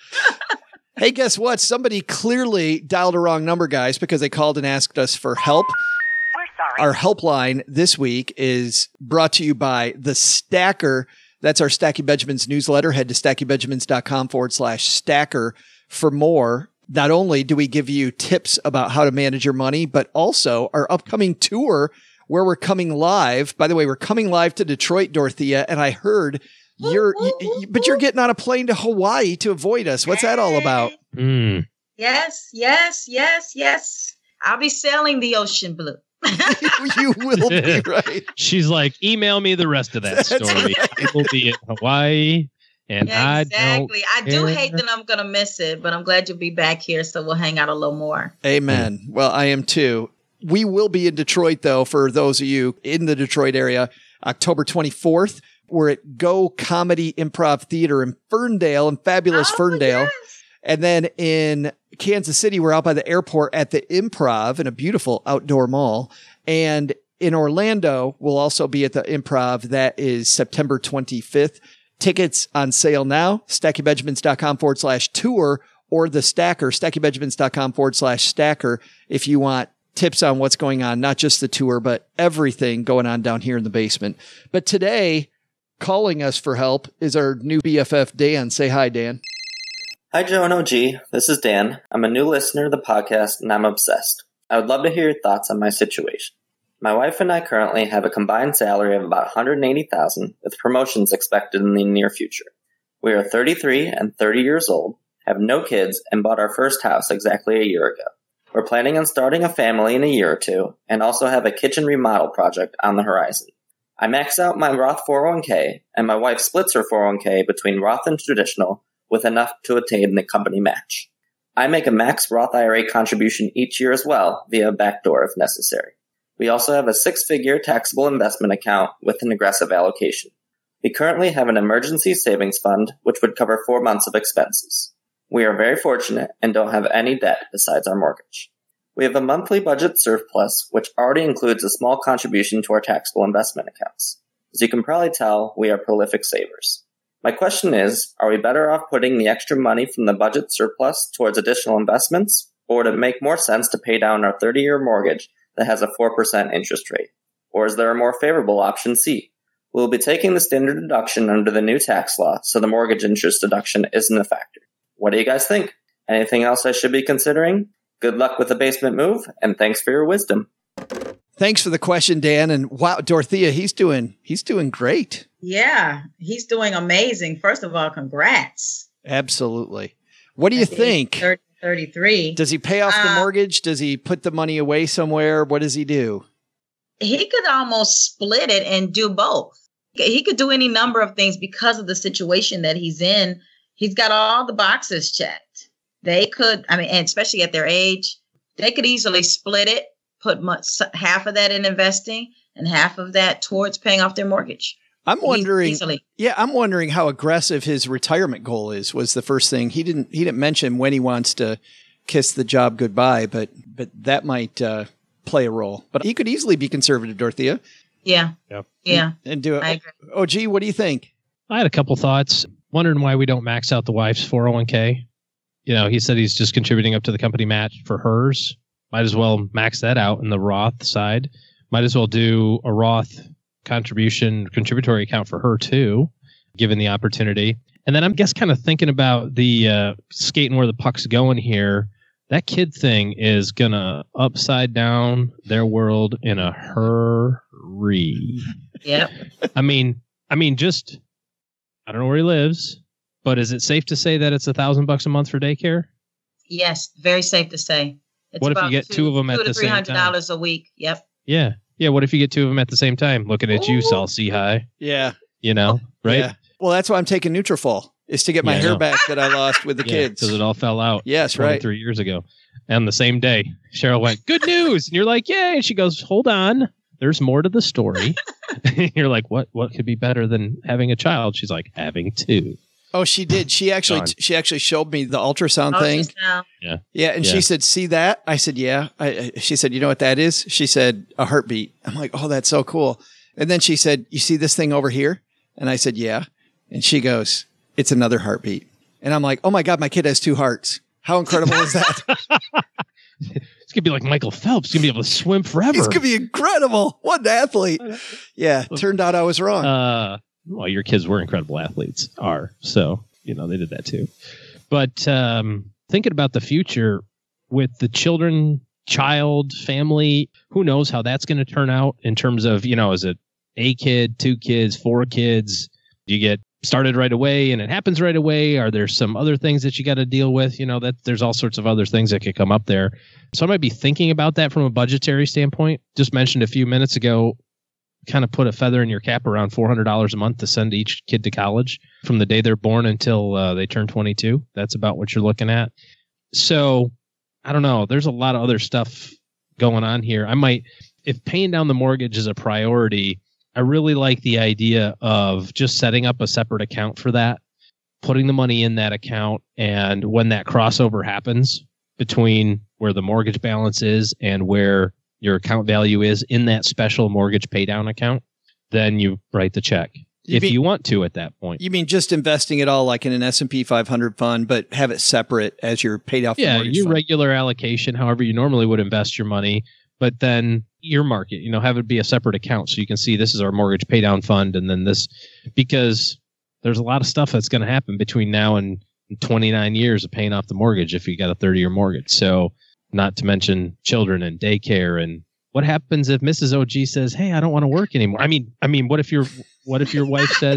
Hey, guess what? Somebody clearly dialed a wrong number, guys, because they called and asked us for help. Our helpline this week is brought to you by The Stacker. That's our Stacking Benjamins newsletter. Head to stackingbenjamins.com forward slash stacker for more. Not only do we give you tips about how to manage your money, but also our upcoming tour where we're coming live. By the way, we're coming live to Detroit, Dorothea, and I heard you're, you, you, but you're getting on a plane to Hawaii to avoid us. What's that all about? Mm. yes, yes, yes, yes. I'll be sailing the ocean blue. You will be, right? She's like, email me the rest of that That's story. right. It will be in Hawaii, and Yeah, I exactly. I, don't do care. hate that I'm going to miss it, but I'm glad you'll be back here, so we'll hang out a little more. Amen. Well, I am too. We will be in Detroit, though, for those of you in the Detroit area, October twenty-fourth. We're at Go Comedy Improv Theater in Ferndale, in fabulous Oh, Ferndale. yes. And then in Kansas City, we're out by the airport at the Improv in a beautiful outdoor mall. And in Orlando, we'll also be at the Improv. That is September twenty-fifth. Tickets on sale now, stackingbenjamins.com forward slash tour or the stacker, stackingbenjamins.com forward slash stacker if you want tips on what's going on, not just the tour, but everything going on down here in the basement. But today, calling us for help is our new B F F, Dan. Say hi, Dan. Hi, Joe and O G. This is Dan. I'm a new listener to the podcast, and I'm obsessed. I would love to hear your thoughts on my situation. My wife and I currently have a combined salary of about one hundred eighty thousand dollars, with promotions expected in the near future. We are thirty-three and thirty years old, have no kids, and bought our first house exactly a year ago. We're planning on starting a family in a year or two, and also have a kitchen remodel project on the horizon. I max out my Roth four oh one k, and my wife splits her four oh one k between Roth and traditional with enough to attain the company match. I make a max Roth I R A contribution each year as well, via a backdoor if necessary. We also have a six-figure taxable investment account with an aggressive allocation. We currently have an emergency savings fund, which would cover four months of expenses. We are very fortunate and don't have any debt besides our mortgage. We have a monthly budget surplus, which already includes a small contribution to our taxable investment accounts. As you can probably tell, we are prolific savers. My question is, are we better off putting the extra money from the budget surplus towards additional investments, or would it make more sense to pay down our thirty-year mortgage that has a four percent interest rate? Or is there a more favorable option C? We'll be taking the standard deduction under the new tax law, so the mortgage interest deduction isn't a factor. What do you guys think? Anything else I should be considering? Good luck with the basement move, and thanks for your wisdom. Thanks for the question, Dan. And wow, Dorothea, he's doing he's doing great. Yeah, he's doing amazing. First of all, congrats. Absolutely. What do you At think? thirty, thirty-three. Does he pay off the Uh, mortgage? Does he put the money away somewhere? What does he do? He could almost split it and do both. He could do any number of things because of the situation that he's in. He's got all the boxes checked. They could, I mean, and especially at their age, they could easily split it, put much, half of that in investing and half of that towards paying off their mortgage. I'm wondering, Easily. yeah, I'm wondering how aggressive his retirement goal is. Was the first thing he didn't he didn't mention when he wants to kiss the job goodbye, but but that might uh, play a role. But he could easily be conservative, Dorothea. Yeah, Yep. yeah, and do it. I agree. Oh, gee, what do you think? I had a couple thoughts. Wondering why we don't max out the wife's four oh one k. You know, he said he's just contributing up to the company match for hers. Might as well max that out in the Roth side. Might as well do a Roth contribution, contributory account for her too, given the opportunity. And then I'm guess kind of thinking about the uh, skating where the puck's going here. That kid thing is going to upside down their world in a hurry. Yep. I mean, I mean, just, I don't know where he lives, but is it safe to say that it's a thousand bucks a month for daycare? Yes, very safe to say. It's What if you about get two of them at two the to same three hundred time? dollars a week. Yep. Yeah. Yeah. What if you get two of them at the same time? Looking at you, Ooh. Sal C High, Yeah, you know, right? Yeah. Well, that's why I'm taking Nutrafol, is to get my Yeah, I hair know. back that I lost with the Yeah, kids. because it all fell out. Yes, right. twenty-three years ago. And the same day, Cheryl went, good news. And you're like, yay. And she goes, hold on. There's more to the story. You're like, what, what could be better than having a child? She's like, having two. Oh, she did. She actually, Gone. she actually showed me the ultrasound thing. Ultrasound. Yeah. Yeah, and Yeah. she said, "See that?" I said, "Yeah." I, I- she said, "You know what that is?" She said, "A heartbeat." I'm like, "Oh, that's so cool." And then she said, "You see this thing over here?" And I said, "Yeah." And she goes, "It's another heartbeat." And I'm like, "Oh my God, my kid has two hearts. How incredible is that?" It's going to be like Michael Phelps. He's going to be able to swim forever. It's gonna be incredible. What an athlete! Yeah, turned out I was wrong. Uh, well, your kids were incredible athletes, are. So, you know, they did that too. But um, thinking about the future with the children, child, family, who knows how that's going to turn out in terms of, you know, is it a kid, two kids, four kids? Do you get started right away and it happens right away? Are there some other things that you got to deal with? You know, that there's all sorts of other things that could come up there. So I might be thinking about that from a budgetary standpoint. Just mentioned a few minutes ago, kind of put a feather in your cap around four hundred dollars a month to send each kid to college from the day they're born until uh, they turn twenty-two. That's about what you're looking at. So I don't know. There's a lot of other stuff going on here. I might, if paying down the mortgage is a priority, I really like the idea of just setting up a separate account for that, putting the money in that account. And when that crossover happens between where the mortgage balance is and where your account value is in that special mortgage pay down account, then you write the check. You if mean- you want to at that point. You mean just investing it all like in an S and P five hundred fund, but have it separate as you're paid off? the Yeah, mortgage your fund? regular allocation, however you normally would invest your money, but then earmark it, you know, have it be a separate account so you can see this is our mortgage pay down fund and then this, because there's a lot of stuff that's going to happen between now and twenty-nine years of paying off the mortgage if you got a thirty year mortgage. So not to mention children and daycare. And what happens if Missus O G says, hey, I don't want to work anymore? I mean, I mean, what if your, what if your wife says,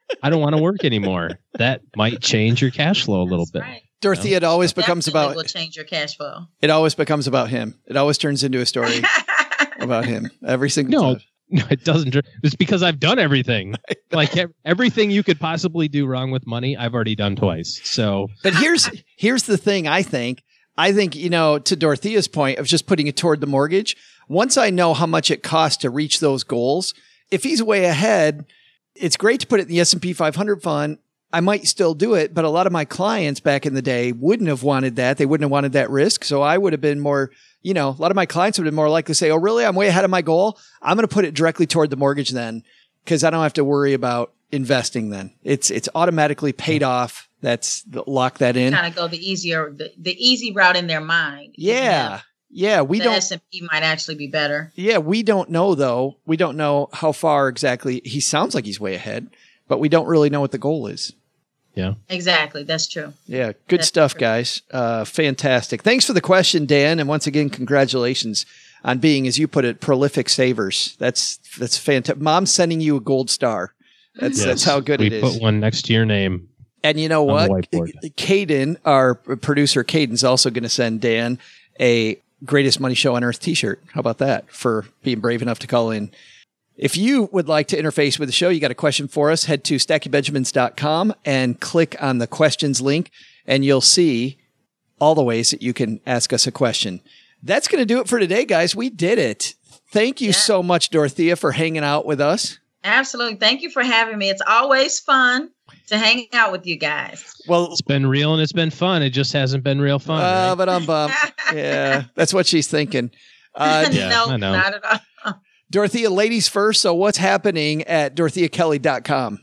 I don't want to work anymore. That might change your cash flow a little That's bit. right. Dorothy, it always becomes Definitely about will change your cash flow. it always becomes about him. It always turns into a story about him every single No, time. no, it doesn't. It's because I've done everything. Like ev- everything you could possibly do wrong with money, I've already done twice. So, But here's here's the thing. I think I think you know to Dorothea's point of just putting it toward the mortgage. Once I know how much it costs to reach those goals, if he's way ahead, it's great to put it in the S and P five hundred fund. I might still do it, but a lot of my clients back in the day wouldn't have wanted that. They wouldn't have wanted that risk. So I would have been more, you know, a lot of my clients would have been more likely to say, oh, really? I'm way ahead of my goal. I'm going to put it directly toward the mortgage then, because I don't have to worry about investing then. It's it's automatically paid off. That's lock that in. Kind of go the easier, the, the easy route in their mind. Yeah. Yeah. We the don't. S and P might actually be better. Yeah. We don't know though. We don't know how far exactly. He sounds like he's way ahead, but we don't really know what the goal is. yeah. Exactly. That's true. Yeah, good That's stuff, true. guys. Uh, fantastic. Thanks for the question, Dan. And once again, congratulations on being, as you put it, prolific savers. That's that's fantastic. Mom's sending you a gold star. That's Yes. that's how good we it is. put one next to your name. And you know on the what? whiteboard. Caden, our producer, Caden's also going to send Dan a Greatest Money Show on Earth t-shirt. How about that for being brave enough to call in? If you would like to interface with the show, you got a question for us, head to stacky benjamins dot com and click on the questions link, and you'll see all the ways that you can ask us a question. That's going to do it for today, guys. We did it. Thank you Yeah. so much, Dorothea, for hanging out with us. Absolutely. Thank you for having me. It's always fun to hang out with you guys. Well, It's been real and it's been fun. It just hasn't been real fun. uh, right? but I'm bummed. Yeah, that's what she's thinking. Uh, Yeah, no, I know. not at all. Dorothea, ladies first. So what's happening at dorothea kelly dot com?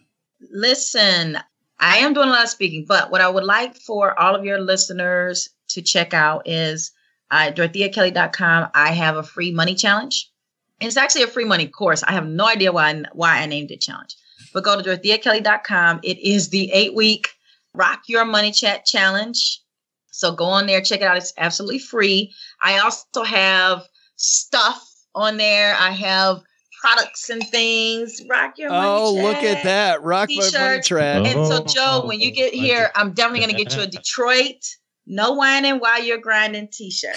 Listen, I am doing a lot of speaking, but what I would like for all of your listeners to check out is uh, dorothea kelly dot com. I have a free money challenge. And it's actually a free money course. I have no idea why, why I named it challenge. But go to dorothea kelly dot com. It is the eight-week Rock Your Money Chat Challenge. So go on there, check it out. It's absolutely free. I also have stuff on there. I have products and things. Rock Your Money Oh, Chat. look at that. Rock my money T-shirts. trap. And so, Oh, Joe, when you get here, I'm definitely going to get you a Detroit No Whining While You're Grinding t-shirt.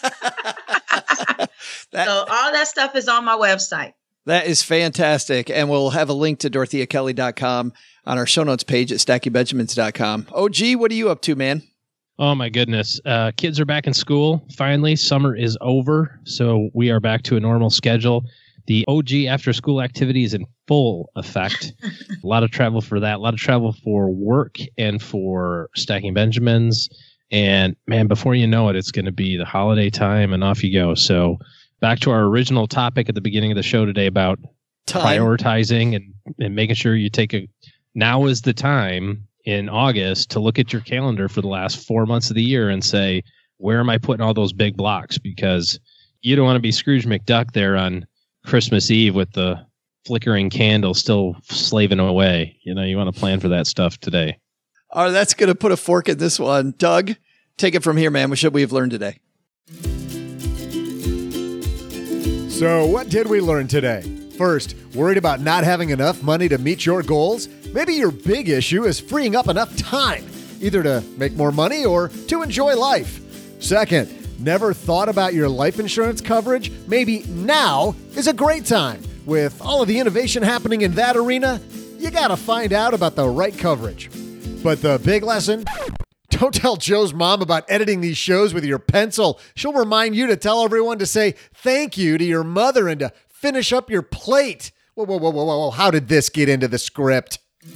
That, So all that stuff is on my website. that is fantastic. And we'll have a link to dorothea kelly dot com on our show notes page at stacky benjamins dot com. O G, what are you up to, man? Oh my goodness. Uh, kids are back in school. Finally, summer is over. So we are back to a normal schedule. The O G after school activity is in full effect. A lot of travel for that. A lot of travel for work and for Stacking Benjamins. And man, before you know it, it's going to be the holiday time and off you go. So back to our original topic at the beginning of the show today about Time. prioritizing and, and making sure you take a, now is the time in August to look at your calendar for the last four months of the year and say, where am I putting all those big blocks? Because you don't want to be Scrooge McDuck there on Christmas Eve with the flickering candle still slaving away. You know, you want to plan for that stuff today. Oh, that's going to put a fork in this one. Doug, take it from here, man. What should we have learned today? So, what did we learn today? First, worried about not having enough money to meet your goals? Maybe your big issue is freeing up enough time, either to make more money or to enjoy life. Second, never thought about your life insurance coverage? Maybe now is a great time. With all of the innovation happening in that arena, you gotta find out about the right coverage. But the big lesson? Don't tell Joe's mom about editing these shows with your pencil. She'll remind you to tell everyone to say thank you to your mother and to finish up your plate. Whoa, whoa, whoa, whoa, whoa. How did this get into the script?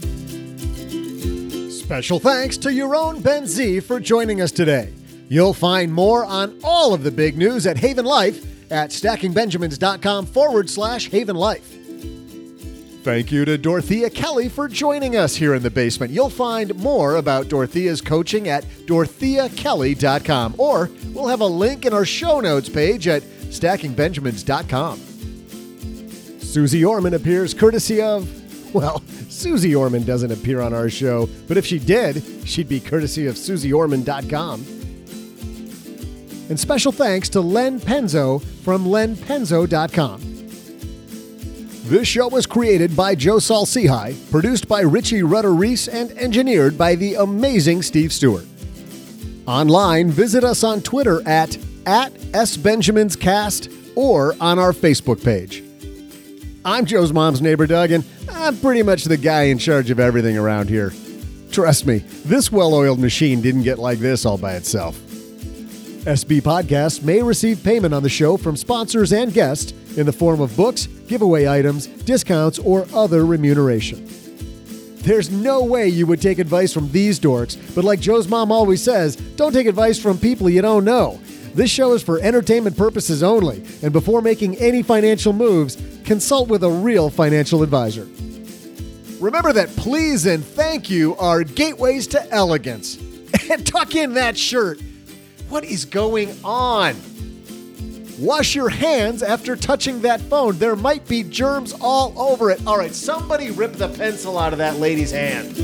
Special thanks to Yaron Ben-Z for joining us today. You'll find more on all of the big news at Haven Life at stacking benjamins dot com forward slash Haven Life. Thank you to Dorothea Kelly for joining us here in the basement. You'll find more about Dorothea's coaching at dorothea kelly dot com, or we'll have a link in our show notes page at stacking benjamins dot com. Susie Orman appears courtesy of, well, Susie Orman doesn't appear on our show, but if she did, she'd be courtesy of susie orman dot com. And special thanks to Len Penzo from len penzo dot com. This show was created by Joe Saul-Sehy, produced by Richie Rutter-Reese, and engineered by the amazing Steve Stewart. Online, visit us on Twitter at, at SBenjaminsCast or on our Facebook page. I'm Joe's mom's neighbor, Doug, and I'm pretty much the guy in charge of everything around here. Trust me, this well-oiled machine didn't get like this all by itself. S B Podcasts may receive payment on the show from sponsors and guests in the form of books, giveaway items, discounts, or other remuneration. There's no way you would take advice from these dorks, but like Joe's mom always says, don't take advice from people you don't know. This show is for entertainment purposes only, and before making any financial moves, consult with a real financial advisor. Remember that please and thank you are gateways to elegance. And tuck in that shirt. What is going on? Wash your hands after touching that phone. There might be germs all over it. All right, somebody rip the pencil out of that lady's hand.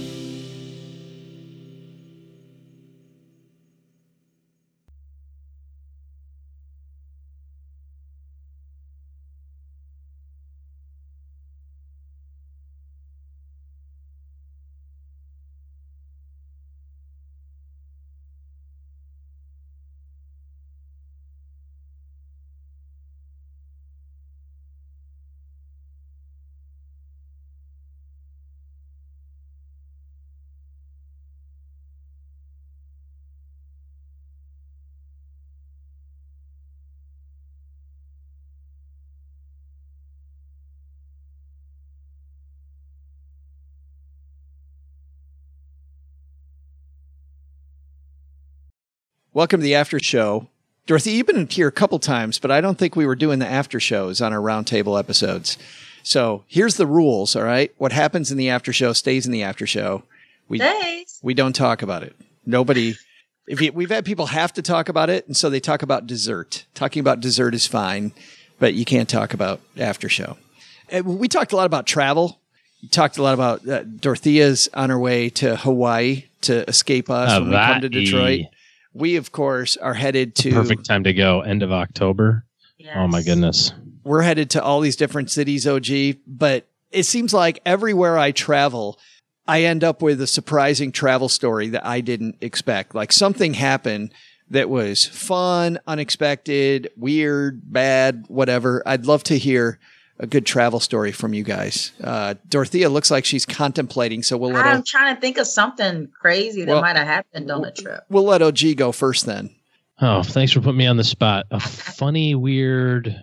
Welcome to the after show. Dorothy, you've been here a couple times, but I don't think we were doing the after shows on our roundtable episodes. So here's the rules, all right? What happens in the after show stays in the after show. We, Stays. we don't talk about it. Nobody, if you, we've had people have to talk about it, and so they talk about dessert. Talking about dessert is fine, but you can't talk about after show. And we talked a lot about travel. We talked a lot about uh, Dorothea's on her way to Hawaii to escape us when we come to Detroit. We, of course, are headed to... Perfect time to go, end of October. Yes. Oh, my goodness. We're headed to all these different cities, O G, but it seems like everywhere I travel, I end up with a surprising travel story that I didn't expect. Like something happened that was fun, unexpected, weird, bad, whatever. I'd love to hear a good travel story from you guys. Uh, Dorothea looks like she's contemplating, so we'll let I'm o- trying to think of something crazy that Well, might have happened on the trip. we'll let O G go first then. Oh, thanks for putting me on the spot. A funny, weird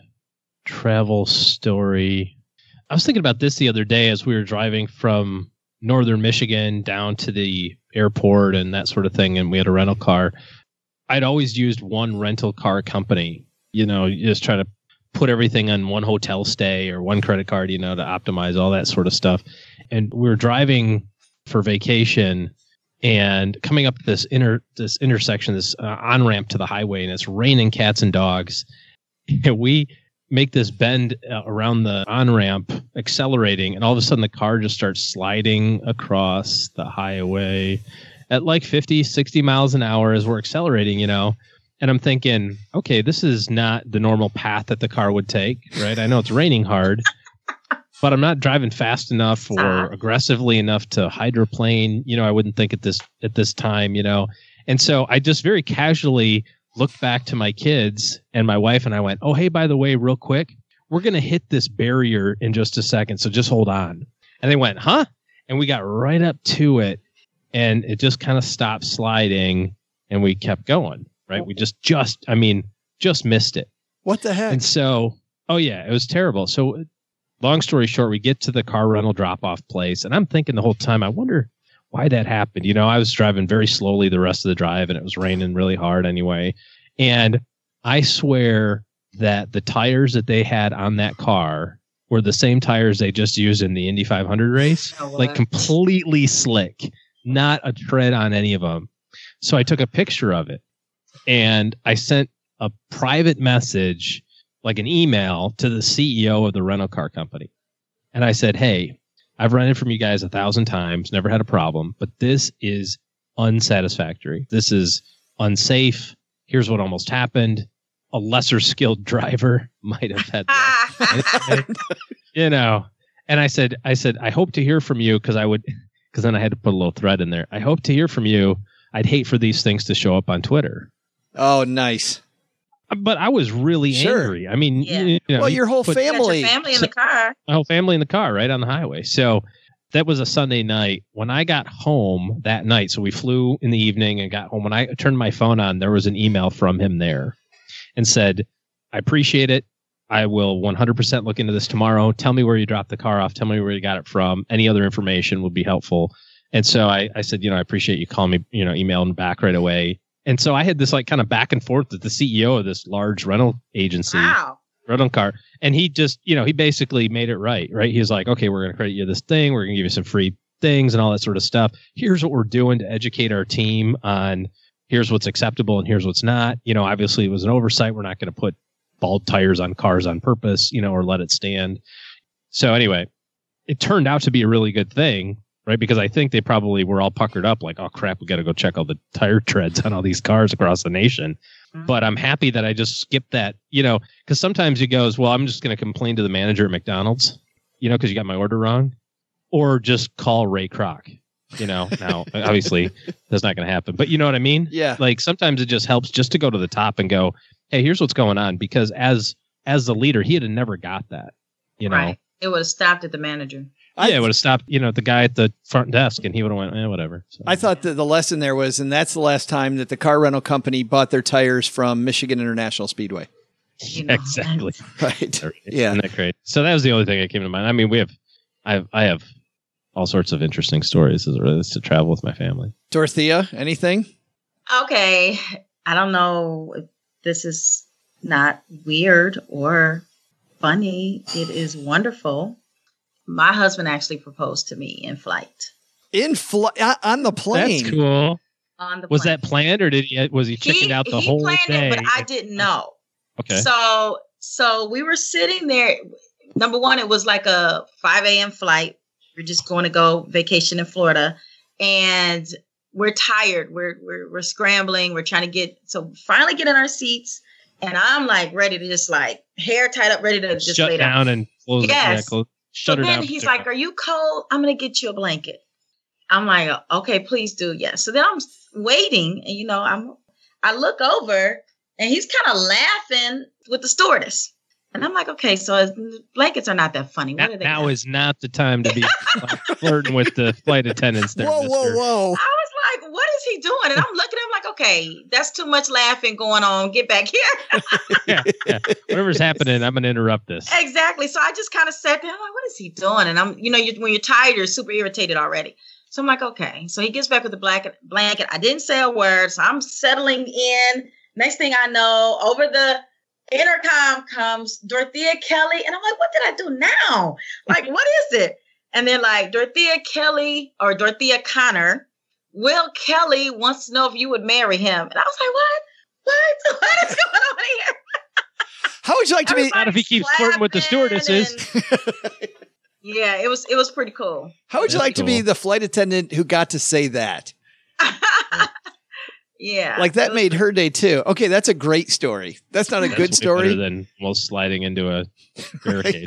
travel story. I was thinking about this the other day as we were driving from northern Michigan down to the airport and that sort of thing, and we had a rental car. I'd always used one rental car company. You know, you just try to put everything on one hotel stay or one credit card, you know, to optimize all that sort of stuff. And we were driving for vacation and coming up this inter this intersection, this uh, on ramp to the highway, and it's raining cats and dogs. And we make this bend uh, around the on ramp, accelerating, and all of a sudden the car just starts sliding across the highway at like fifty, sixty miles an hour as we're accelerating, you know. And I'm thinking, okay, this is not the normal path that the car would take, right? I know it's raining hard, but I'm not driving fast enough or aggressively enough to hydroplane. You know, I wouldn't think at this at this time, you know. And so I just very casually looked back to my kids and my wife, and I went, oh, hey, by the way, real quick, we're going to hit this barrier in just a second, so just hold on. And they went, huh? And we got right up to it, and it just kind of stopped sliding, and we kept going. Right. We just, just, I mean, just missed it. What the heck? And so, oh yeah, it was terrible. So long story short, we get to the car rental drop off place, and I'm thinking the whole time, I wonder why that happened. You know, I was driving very slowly the rest of the drive, and it was raining really hard anyway. And I swear that the tires that they had on that car were the same tires they just used in the Indy five hundred race, Oh, like what? completely slick, not a tread on any of them. So I took a picture of it. And I sent a private message, like an email, to the C E O of the rental car company. And I said, hey, I've rented from you guys a thousand times, never had a problem, but this is unsatisfactory. This is unsafe. Here's what almost happened. A lesser skilled driver might have had the, You know, and I said, I said, I hope to hear from you because I would, because then I had to put a little thread in there. I hope to hear from you. I'd hate for these things to show up on Twitter. Oh, nice. But I was really Sure. angry. I mean, Yeah. you know, Well, your whole put You got family. your family in the car. my whole family in the car right on the highway. So that was a Sunday night. When I got home that night, so we flew in the evening and got home. When I turned my phone on, there was an email from him there and said, I appreciate it. I will one hundred percent look into this tomorrow. Tell me where you dropped the car off. Tell me where you got it from. Any other information would be helpful. And so I, I said, you know, I appreciate you calling me, you know, emailing back right away. And so I had this like kind of back and forth with the C E O of this large rental agency, Wow. rental car. And he just, you know, he basically made it right, right? He was like, okay, we're going to credit you this thing. We're going to give you some free things and all that sort of stuff. Here's what we're doing to educate our team on here's what's acceptable and here's what's not. You know, obviously it was an oversight. We're not going to put bald tires on cars on purpose, you know, or let it stand. So anyway, it turned out to be a really good thing. Right, because I think they probably were all puckered up like, oh, crap, we got to go check all the tire treads on all these cars across the nation. Mm-hmm. But I'm happy that I just skipped that, you know, because sometimes he goes, well, I'm just going to complain to the manager at McDonald's, you know, because you got my order wrong, or just call Ray Kroc, you know. Now, obviously, that's not going to happen. But you know what I mean? Yeah. Like sometimes it just helps just to go to the top and go, hey, here's what's going on. Because as as the leader, he had never got that, you know. Right. It would have stopped at the manager. Yeah, it would have stopped, you know, the guy at the front desk, and he would have went, eh, whatever. So. I thought that the lesson there was, and that's the last time that the car rental company bought their tires from Michigan International Speedway. You know, Exactly. Right. Yeah. Isn't that great? So that was the only thing that came to mind. I mean, we have, I have, I have all sorts of interesting stories as it relates to travel with my family. Dorothea, anything? Okay. I don't know if this is not weird or funny. It is wonderful. My husband actually proposed to me in flight. In flight on the plane. That's cool. On the Was plane. that planned, or did he? Was he chickened he, out the he whole planned day? it, but I didn't know. Okay. So, so we were sitting there. Number one, it was like a five a.m. flight. We're just going to go vacation in Florida, and we're tired. We're we're we're scrambling. We're trying to get so finally get in our seats, and I'm like ready to just like hair tied up, ready to just Shut lay down. down and close. Yes. Yeah, close, So shut her then down. he's like, "Are you cold? I'm gonna get you a blanket." I'm like, "Okay, please do." Yes. So then I'm waiting, and you know, I'm I look over, and he's kind of laughing with the stewardess, and I'm like, "Okay, so his blankets are not that funny. What now, are they?" now got? is not the time to be like, flirting with the flight attendants. There, Whoa, whoa, mister. whoa. I was like, "What is he doing?" And I'm looking at him like, "Okay, that's too much laughing going on. Get back here." yeah, yeah. Whatever's happening, I'm gonna interrupt this. Exactly. So I just kind of sat there. I'm like, what is he doing? And I'm, you know, you, when you're tired, you're super irritated already. So I'm like, okay. So he gets back with the blanket. Blanket. I didn't say a word. So I'm settling in. Next thing I know, over the intercom comes Dorothea Kelly. And I'm like, what did I do now? Like, what is it? And they're like, Dorothea Kelly or Dorothea Connor, Will Kelly wants to know if you would marry him. And I was like, what? What? What is going on here? How would you like to be? Not if he keeps flirting with the stewardesses. And- yeah, it was it was pretty cool. How would you That's like to be cool. the flight attendant who got to say that? Yeah, Like it that was- made her day too. Okay, that's a great story. That's not a That's good way story. better than almost sliding into a barricade.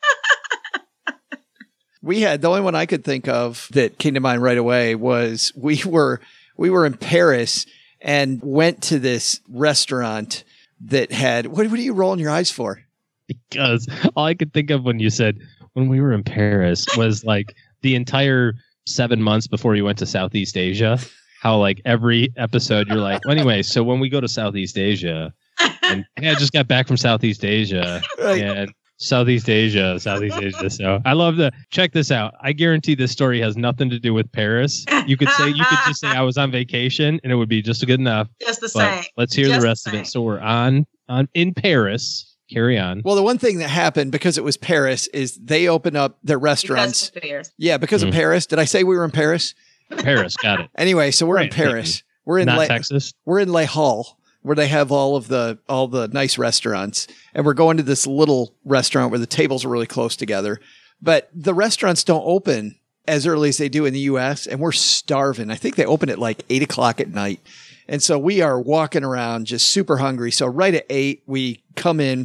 We had the only one I could think of that came to mind right away was we were we were in Paris and went to this restaurant that had what, what are you rolling your eyes for? Because all I could think of when you said when we were in Paris was like the entire seven months before you went to Southeast Asia. How like every episode you're like, well, anyway, so when we go to Southeast Asia, and yeah, I just got back from Southeast Asia Right. and Southeast Asia, Southeast Asia. So I love the check this out. I guarantee this story has nothing to do with Paris. You could say you could just say I was on vacation and it would be just good enough. just the But same. let's hear Just the rest the of same. it. So we're on on in Paris. Carry on. Well, the one thing that happened because it was Paris is they opened up their restaurants. Because of fears. Yeah, because Mhm. of Paris. Did I say we were in Paris? Paris, got it. Anyway, so we're in Right, Paris. We're in Not La- Texas. we're in Les Halles where they have all of the all the nice restaurants, and we're going to this little restaurant where the tables are really close together. But the restaurants don't open as early as they do in the U S, and we're starving. I think they open at like eight o'clock at night. And so we are walking around just super hungry. So right at eight, we come in,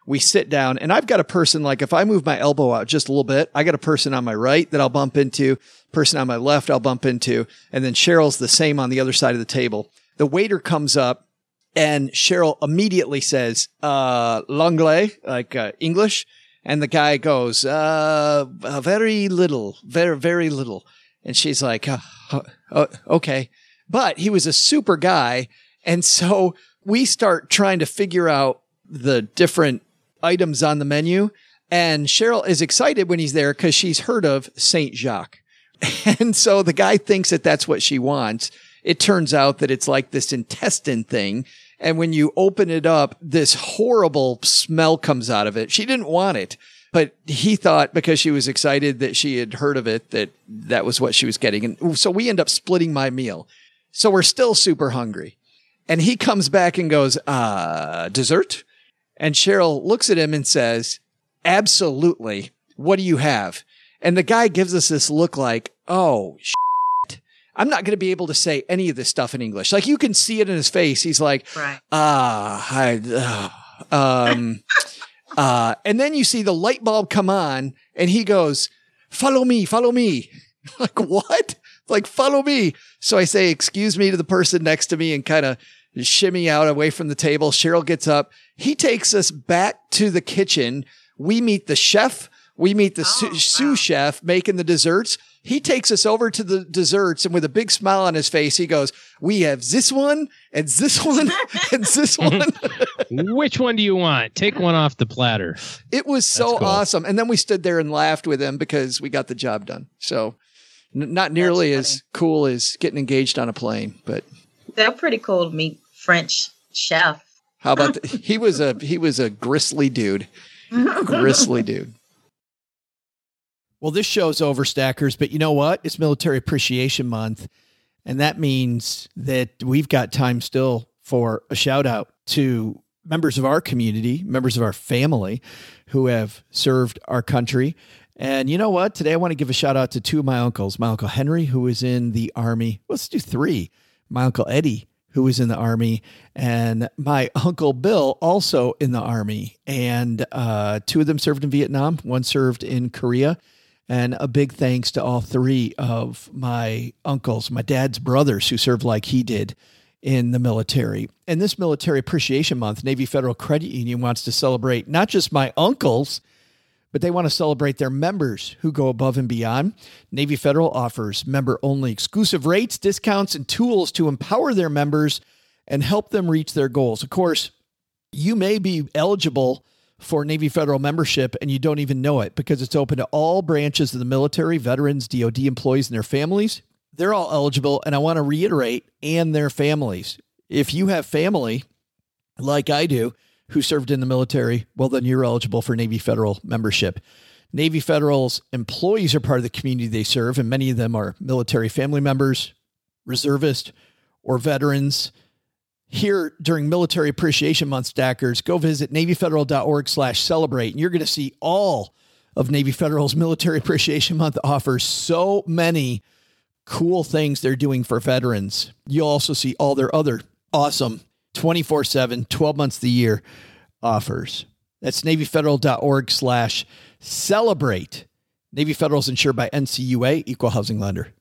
We sit down, and I've got a person, like if I move my elbow out just a little bit, I got a person on my right that I'll bump into, person on my left I'll bump into, and then Cheryl's the same on the other side of the table. The waiter comes up, and Cheryl immediately says, uh, l'anglais, like uh, English. And the guy goes, uh, uh, very little, very, very little. And she's like, uh, uh, okay. But he was a super guy. And so we start trying to figure out the different items on the menu. And Cheryl is excited when he's there because she's heard of Saint Jacques. And so the guy thinks that that's what she wants. It turns out that it's like this intestine thing. And when you open it up, this horrible smell comes out of it. She didn't want it, but he thought because she was excited that she had heard of it, that that was what she was getting. And so we end up splitting my meal. So we're still super hungry. And he comes back and goes, uh, dessert? And Cheryl looks at him and says, absolutely. What do you have? And the guy gives us this look like, oh, shit. I'm not going to be able to say any of this stuff in English. Like you can see it in his face. He's like, right. ah, I, uh, um, uh, and then you see the light bulb come on and he goes, follow me, follow me. Like, what? Like, follow me. So I say, excuse me to the person next to me and kind of shimmy out away from the table. Cheryl gets up. He takes us back to the kitchen. We meet the chef. We meet the oh, sous, wow. sous chef making the desserts. He takes us over to the desserts and with a big smile on his face, he goes, we have this one and this one and this one. Which one do you want? Take one off the platter. It was so cool. Awesome. And then we stood there and laughed with him because we got the job done. So n- not nearly as cool as getting engaged on a plane, but they're pretty cool to meet French chef. How about the, he was a, he was a gristly dude, gristly dude. Well, this show's over, Stackers, but you know what? It's Military Appreciation Month, and that means that we've got time still for a shout-out to members of our community, members of our family who have served our country. And you know what? Today I want to give a shout-out to two of my uncles. My Uncle Henry, who was in the Army. Let's do three. My Uncle Eddie, who was in the Army, and my Uncle Bill, also in the Army. And uh, two of them served in Vietnam. One served in Korea. And a big thanks to all three of my uncles, my dad's brothers who served like he did in the military. And this Military Appreciation Month, Navy Federal Credit Union wants to celebrate not just my uncles, but they want to celebrate their members who go above and beyond. Navy Federal offers member-only exclusive rates, discounts, and tools to empower their members and help them reach their goals. Of course, you may be eligible for Navy Federal membership, and you don't even know it because it's open to all branches of the military, veterans, D O D employees, and their families. They're all eligible, and I want to reiterate, and their families. If you have family, like I do, who served in the military, well, then you're eligible for Navy Federal membership. Navy Federal's employees are part of the community they serve, and many of them are military family members, reservists, or veterans. Here during Military Appreciation Month, Stackers, go visit NavyFederal.org slash celebrate. And you're going to see all of Navy Federal's Military Appreciation Month offers so many cool things they're doing for veterans. You'll also see all their other awesome twenty-four seven, twelve months of the year offers. That's NavyFederal.org slash celebrate. Navy Federal is insured by N C U A, Equal Housing Lender.